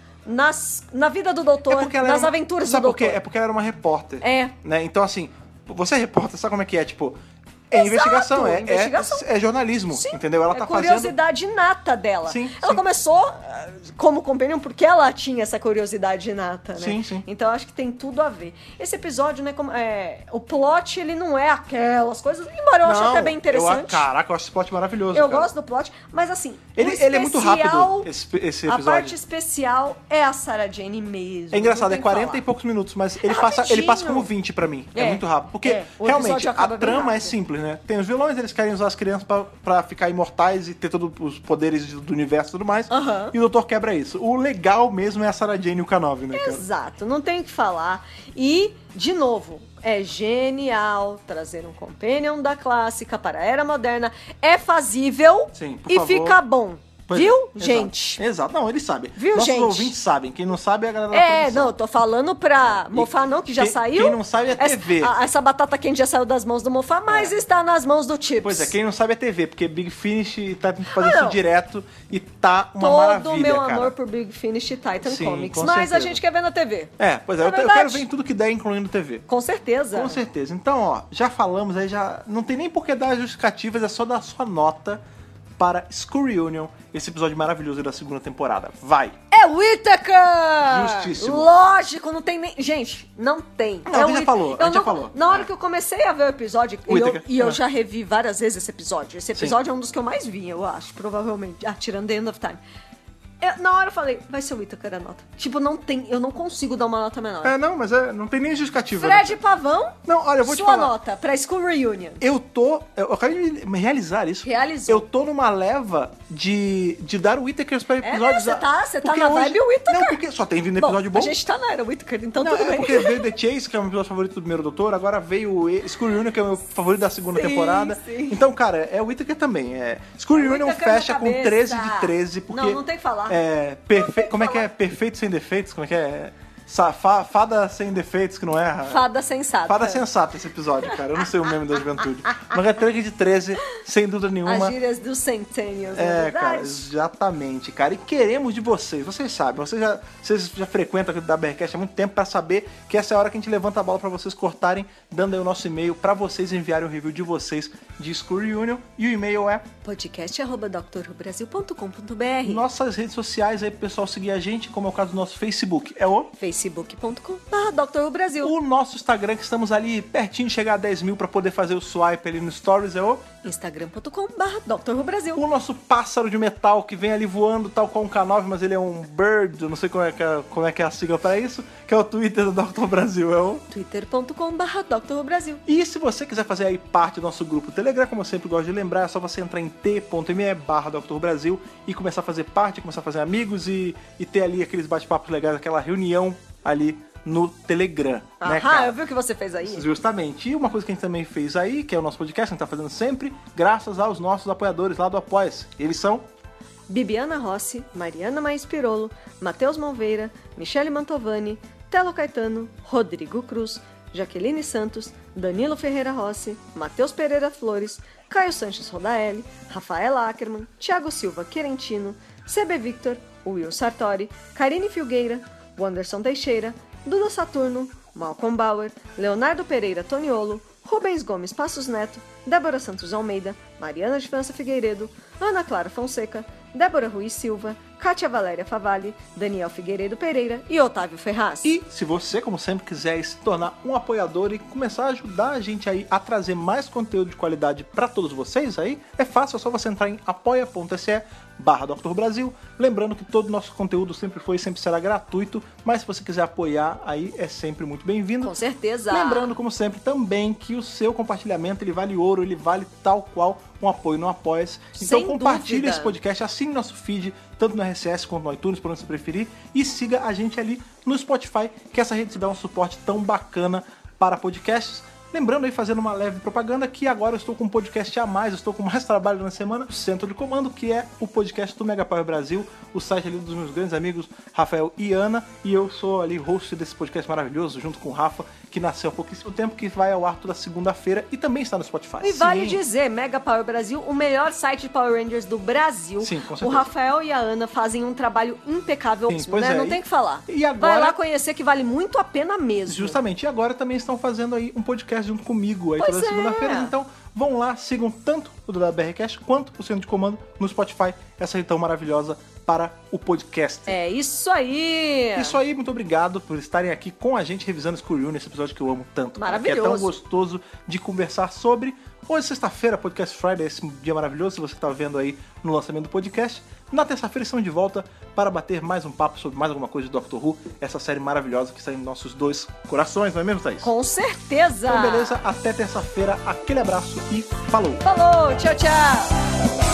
nas, na vida do doutor, ela nas era uma- aventuras sabe do por quê? doutor. É porque ela era uma repórter. É. Né? Então, assim, você é repórter, sabe como é que é? Tipo, é Exato, investigação, é, investigação. é, é jornalismo, Sim, entendeu? Ela é tá fazendo... curiosidade inata dela. Sim, ela sim. começou ah, como companion porque ela tinha essa curiosidade inata, né? Sim, sim. Então acho que tem tudo a ver. Esse episódio, né, como, é, o plot, ele não é aquelas coisas, embora eu ache Não, até bem eu- interessante. caraca, eu acho esse plot maravilhoso, Eu cara. gosto do plot, mas assim, Ele, o ele é muito especial- rápido, esse, esse A episódio. parte especial é a Sarah Jane mesmo. É engraçado, não é tem quarenta que e falar. poucos minutos, mas ele, É passa, ele rapidinho. passa como vinte pra mim. É, É, muito rápido. Porque, é, o realmente, episódio a acaba bem trama é rápido. simples, né? Tem os vilões, eles querem usar as crianças pra, pra ficar imortais e ter todos os poderes do universo e tudo mais. Aham. E o doutor quebra isso. O legal mesmo é a Sarah Jane e o K nove, né, cara? Exato, não tem o que falar. E, de novo, é genial trazer um companion da clássica para a era moderna. É fazível Sim, por e favor. fica bom. Pois Viu, é, exato. gente? Exato. Não, eles sabem. Viu, Nossos gente? ouvintes sabem. Quem não sabe é a galera da É, produção. não, tô falando pra Mofá não, que já quem- saiu. quem não sabe é essa, T V. a- essa batata quente já saiu das mãos do Mofá, mas está nas mãos do Chips. Pois é, quem não sabe é T V, porque Big Finish tá fazendo Ah, isso não. direto e tá uma Todo maravilha, o meu cara. amor por Big Finish e Titan Sim, Comics. com Mas certeza. a gente quer ver na T V. É, pois é, É eu, te- eu verdade. quero ver em tudo que der, incluindo T V. Com certeza. Com certeza. Então, ó, já falamos aí, já não tem nem por que dar justificativas, é só dar sua nota para School Reunion, esse episódio maravilhoso da segunda temporada. Vai! É Whittaker! Justíssimo. Lógico, não tem nem... Gente, não tem. Não, é a gente o já Whit- falou, a eu gente já não- falou. Na hora É. que eu comecei a ver o episódio, e eu, Whittaker, e eu é. já revi várias vezes esse episódio. Esse episódio é um dos que eu mais vi, eu acho, provavelmente. Ah, tirando The End of Time. Eu- na hora eu falei, vai ser o Whittaker a nota. Tipo, não tem... Eu não consigo dar uma nota menor. É, não, mas é, não tem nem justificativa. Fred né? Pavão, Não, olha, eu vou te sua falar. nota pra School Reunion. Eu tô. Eu eu quero me- me realizar isso. Realizou. Eu tô numa leva de, de dar Whittakers pra É, episódios. você tá- você tá porque na vibe Whittaker. Não, porque só tem vindo episódio bom. A gente tá na era Whittaker, então Não, tudo é bem. porque veio The Chase, que é o meu episódio favorito do primeiro Doutor, agora veio o School Reunion, que é o meu favorito da segunda Sim, temporada. sim. Então, cara, é o Whittaker também. É... School Reunion Whittaker na fecha com cabeça. treze de treze, porque... Não, não tem que falar. É, perfe... tem que Como é que é? falar. Perfeito sem defeitos? Como é que é? Sa- fa- fada sem defeitos que não erra. Fada sensata. Fada sensata esse episódio, cara. Eu não sei o meme da juventude. Uma retranca de treze, sem dúvida nenhuma. As gírias dos centennials, É, é cara, verdade? exatamente, cara. E queremos de vocês, vocês sabem, vocês já, vocês já frequentam aqui do WRCast há muito tempo pra saber que essa é a hora que a gente levanta a bola pra vocês cortarem, dando aí o nosso e-mail pra vocês enviarem o review de vocês de School Reunion. E o e-mail é podcast arroba doutor who brasil ponto com ponto b r. nossas redes sociais aí pro pessoal seguir a gente, como é o caso do nosso Facebook. É o facebook ponto com barra doutor who brasil. O nosso Instagram, que estamos ali pertinho de chegar a dez mil pra poder fazer o swipe ali no Stories, é o instagram ponto com barra doutor who brasil. O nosso pássaro de metal que vem ali voando, tal qual um K nove, mas ele é um bird, eu não sei como é que é, como é, que é a sigla pra isso, que é o Twitter do doutor Brasil, é o twitter ponto com barra doutor who brasil. E se você quiser fazer aí parte do nosso grupo Telegram, como eu sempre gosto de lembrar, é só você entrar em t.me barra doutor Brasil e começar a fazer parte, começar a fazer amigos e, e ter ali aqueles bate-papos legais, aquela reunião ali no Telegram, né, Aham, cara? eu vi o que você fez aí. Justamente. E uma coisa que a gente também fez aí, que é o nosso podcast, que a gente tá fazendo sempre, graças aos nossos apoiadores lá do Apoia-se. Eles são Bibiana Rossi, Mariana Maes Pirolo, Matheus Malveira, Michele Mantovani, Telo Caetano, Rodrigo Cruz, Jaqueline Santos, Danilo Ferreira Rossi, Matheus Pereira Flores, Caio Sanches Rodaelli, Rafaela Ackerman, Thiago Silva Querentino, C B Victor, Will Sartori, Karine Filgueira, Wanderson Teixeira, Duda Saturno, Malcolm Bauer, Leonardo Pereira Toniolo, Rubens Gomes Passos Neto, Débora Santos Almeida, Mariana de França Figueiredo, Ana Clara Fonseca, Débora Ruiz Silva, Kátia Valéria Favalli, Daniel Figueiredo Pereira e Otávio Ferraz. E se você, como sempre, quiser se tornar um apoiador e começar a ajudar a gente aí a trazer mais conteúdo de qualidade para todos vocês aí, é fácil, é só você entrar em apoia.se barra doutor Brasil. Lembrando que todo o nosso conteúdo sempre foi e sempre será gratuito, mas se você quiser apoiar aí é sempre muito bem-vindo. Com certeza. Lembrando, como sempre, também que o seu compartilhamento ele vale ouro, ele vale tal qual um apoio no Apoia-se. Então Sem compartilhe dúvida. esse podcast, assine nosso feed, tanto no R S S quanto no iTunes, por onde você preferir, e siga a gente ali no Spotify, que essa rede se dá um suporte tão bacana para podcasts. Lembrando aí, fazendo uma leve propaganda, que agora eu estou com um podcast a mais, eu estou com mais trabalho na semana, o Centro de Comando, que é o podcast do Mega Power Brasil, o site ali dos meus grandes amigos Rafael e Ana, e eu sou ali host desse podcast maravilhoso, junto com o Rafa, que nasceu há pouquíssimo tempo, que vai ao ar toda segunda-feira e também está no Spotify. E vale Sim. dizer, Mega Power Brasil, o melhor site de Power Rangers do Brasil. Sim, com o certeza. Rafael e a Ana fazem um trabalho impecável, Sim, pois né? é. Não E- tem o que falar. e agora- Vai lá conhecer que vale muito a pena mesmo. Justamente, e agora também estão fazendo aí um podcast junto comigo aí Pois toda é. segunda-feira, então vão lá, sigam tanto o do WRCast quanto o Centro de Comando no Spotify, essa rede tão maravilhosa para o podcast. É isso aí. Isso aí, muito obrigado por estarem aqui com a gente revisando School Reunion, esse episódio que eu amo tanto. cara, Que é tão Maravilhoso. gostoso de conversar sobre. Hoje, sexta-feira, Podcast Friday, esse dia maravilhoso, se você está vendo aí no lançamento do podcast. Na terça-feira estamos de volta para bater mais um papo sobre mais alguma coisa de Doctor Who, essa série maravilhosa que está em nossos dois corações, não é mesmo, Thaís? Com certeza. Então, beleza, até terça-feira, aquele abraço e falou! Falou, tchau, tchau.